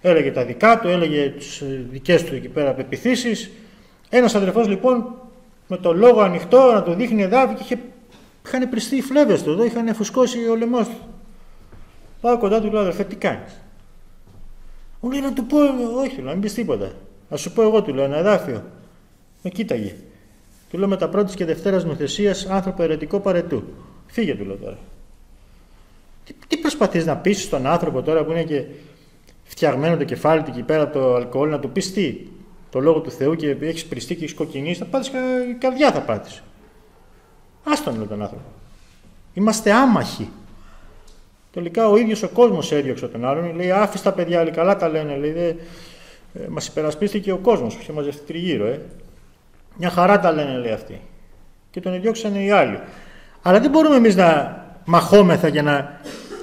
Έλεγε τα δικά του, έλεγε τις δικές του εκεί πέρα πεποιθήσεις. Ένας αδερφός λοιπόν με το λόγο ανοιχτό να του δείχνει εδάφη και είχαν πριστεί οι φλέβες του εδώ, είχαν φουσκώσει ο λαιμός του. Πάω κοντά του, λέω, αδερφέ, τι κάνεις? Μου λέει να του πω, όχι, του λέω, μην πεις τίποτα. Να σου πω εγώ, του λέω, ένα εδάφιο. Με κοίταγε. Του λέω, με τα πρώτης και δευτέρας νοθεσίας, άνθρωπο αιρετικό παρετού. Φύγε, του λέω τώρα. Τι προσπαθείς να πείσεις στον άνθρωπο τώρα που είναι και φτιαγμένο το κεφάλι του εκεί πέρα από το αλκοόλ, να του πεις τι? Το λόγο του Θεού και έχεις πριστεί και έχεις κοκκινήσει, θα πάτεις η καρδιά θα πάτεις. Άστον, λέω τον άνθρωπο. Είμαστε άμαχοι. Τελικά ο ίδιος ο κόσμος έδιωξε τον άλλον. Λέει, άφησε τα παιδιά, λέει, καλά τα λένε. Λέει, μας υπερασπίστηκε ο κόσμος που είχε μαζευτεί τριγύρω. Μια χαρά τα λένε, λέει αυτοί. Και τον έδιωξαν οι άλλοι. Αλλά δεν μπορούμε εμείς να μαχόμεθα για να...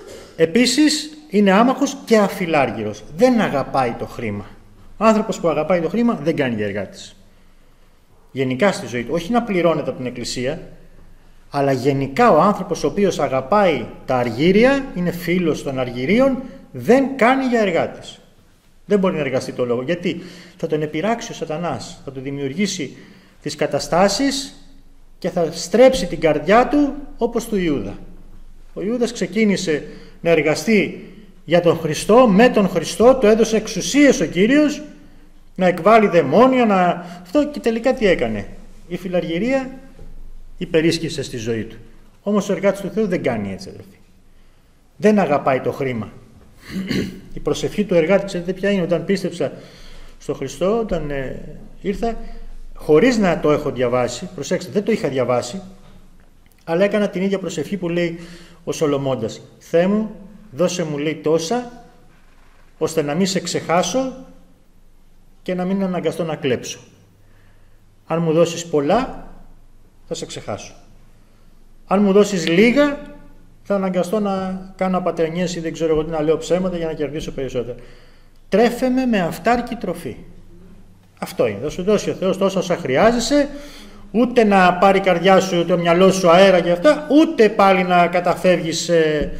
Επίσης είναι άμαχος και αφιλάργυρος. Δεν αγαπάει το χρήμα. Ο άνθρωπος που αγαπάει το χρήμα δεν κάνει για εργάτης. Γενικά στη ζωή του. Όχι να πληρώνεται από την Εκκλησία, αλλά γενικά ο άνθρωπος ο οποίος αγαπάει τα αργύρια, είναι φίλος των αργυρίων, δεν κάνει για εργάτης. Δεν μπορεί να εργαστεί το λόγο. Γιατί θα τον επειράξει ο σατανάς, θα του δημιουργήσει τις καταστάσεις και θα στρέψει την καρδιά του όπως του Ιούδα. Ο Ιούδας ξεκίνησε να εργαστεί για τον Χριστό, με τον Χριστό, του έδωσε εξουσίες ο Κύριος, να εκβάλει δαιμόνια, αυτό, και τελικά τι έκανε? Η φιλαργυρία υπερίσχυσε στη ζωή του. Όμως ο εργάτης του Θεού δεν κάνει έτσι, αδελφοί. Δεν αγαπάει το χρήμα. Η προσευχή του εργάτη, ξέρετε ποια είναι? Όταν πίστεψα στον Χριστό, όταν ήρθα, χωρίς να το έχω διαβάσει, προσέξτε, δεν το είχα διαβάσει, αλλά έκανα την ίδια προσευχή που λέει ο Σολομώντας. Θεέ μου, δώσε μου, λέει, τόσα, ώστε να μην σε ξεχάσω και να μην αναγκαστώ να κλέψω. Αν μου δώσεις πολλά, θα σε ξεχάσω. Αν μου δώσεις λίγα, θα αναγκαστώ να κάνω απατρενιές ή δεν ξέρω εγώ τι, να λέω ψέματα για να κερδίσω περισσότερα. Τρέφε με με αυτάρκη τροφή. Αυτό είναι. Θα σου δώσει ο Θεός τόσα όσα χρειάζεσαι, ούτε να πάρει η καρδιά σου, το μυαλό σου αέρα και αυτά, ούτε πάλι να καταφεύγεις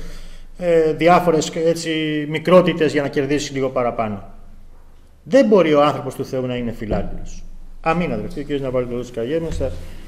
διάφορες έτσι, μικρότητες για να κερδίσεις λίγο παραπάνω. Δεν μπορεί ο άνθρωπος του Θεού να είναι φιλάργυρος. Αμήν, αδελφοί. Ο Κύριος να βάλει το λόγο της καρδιάς μας.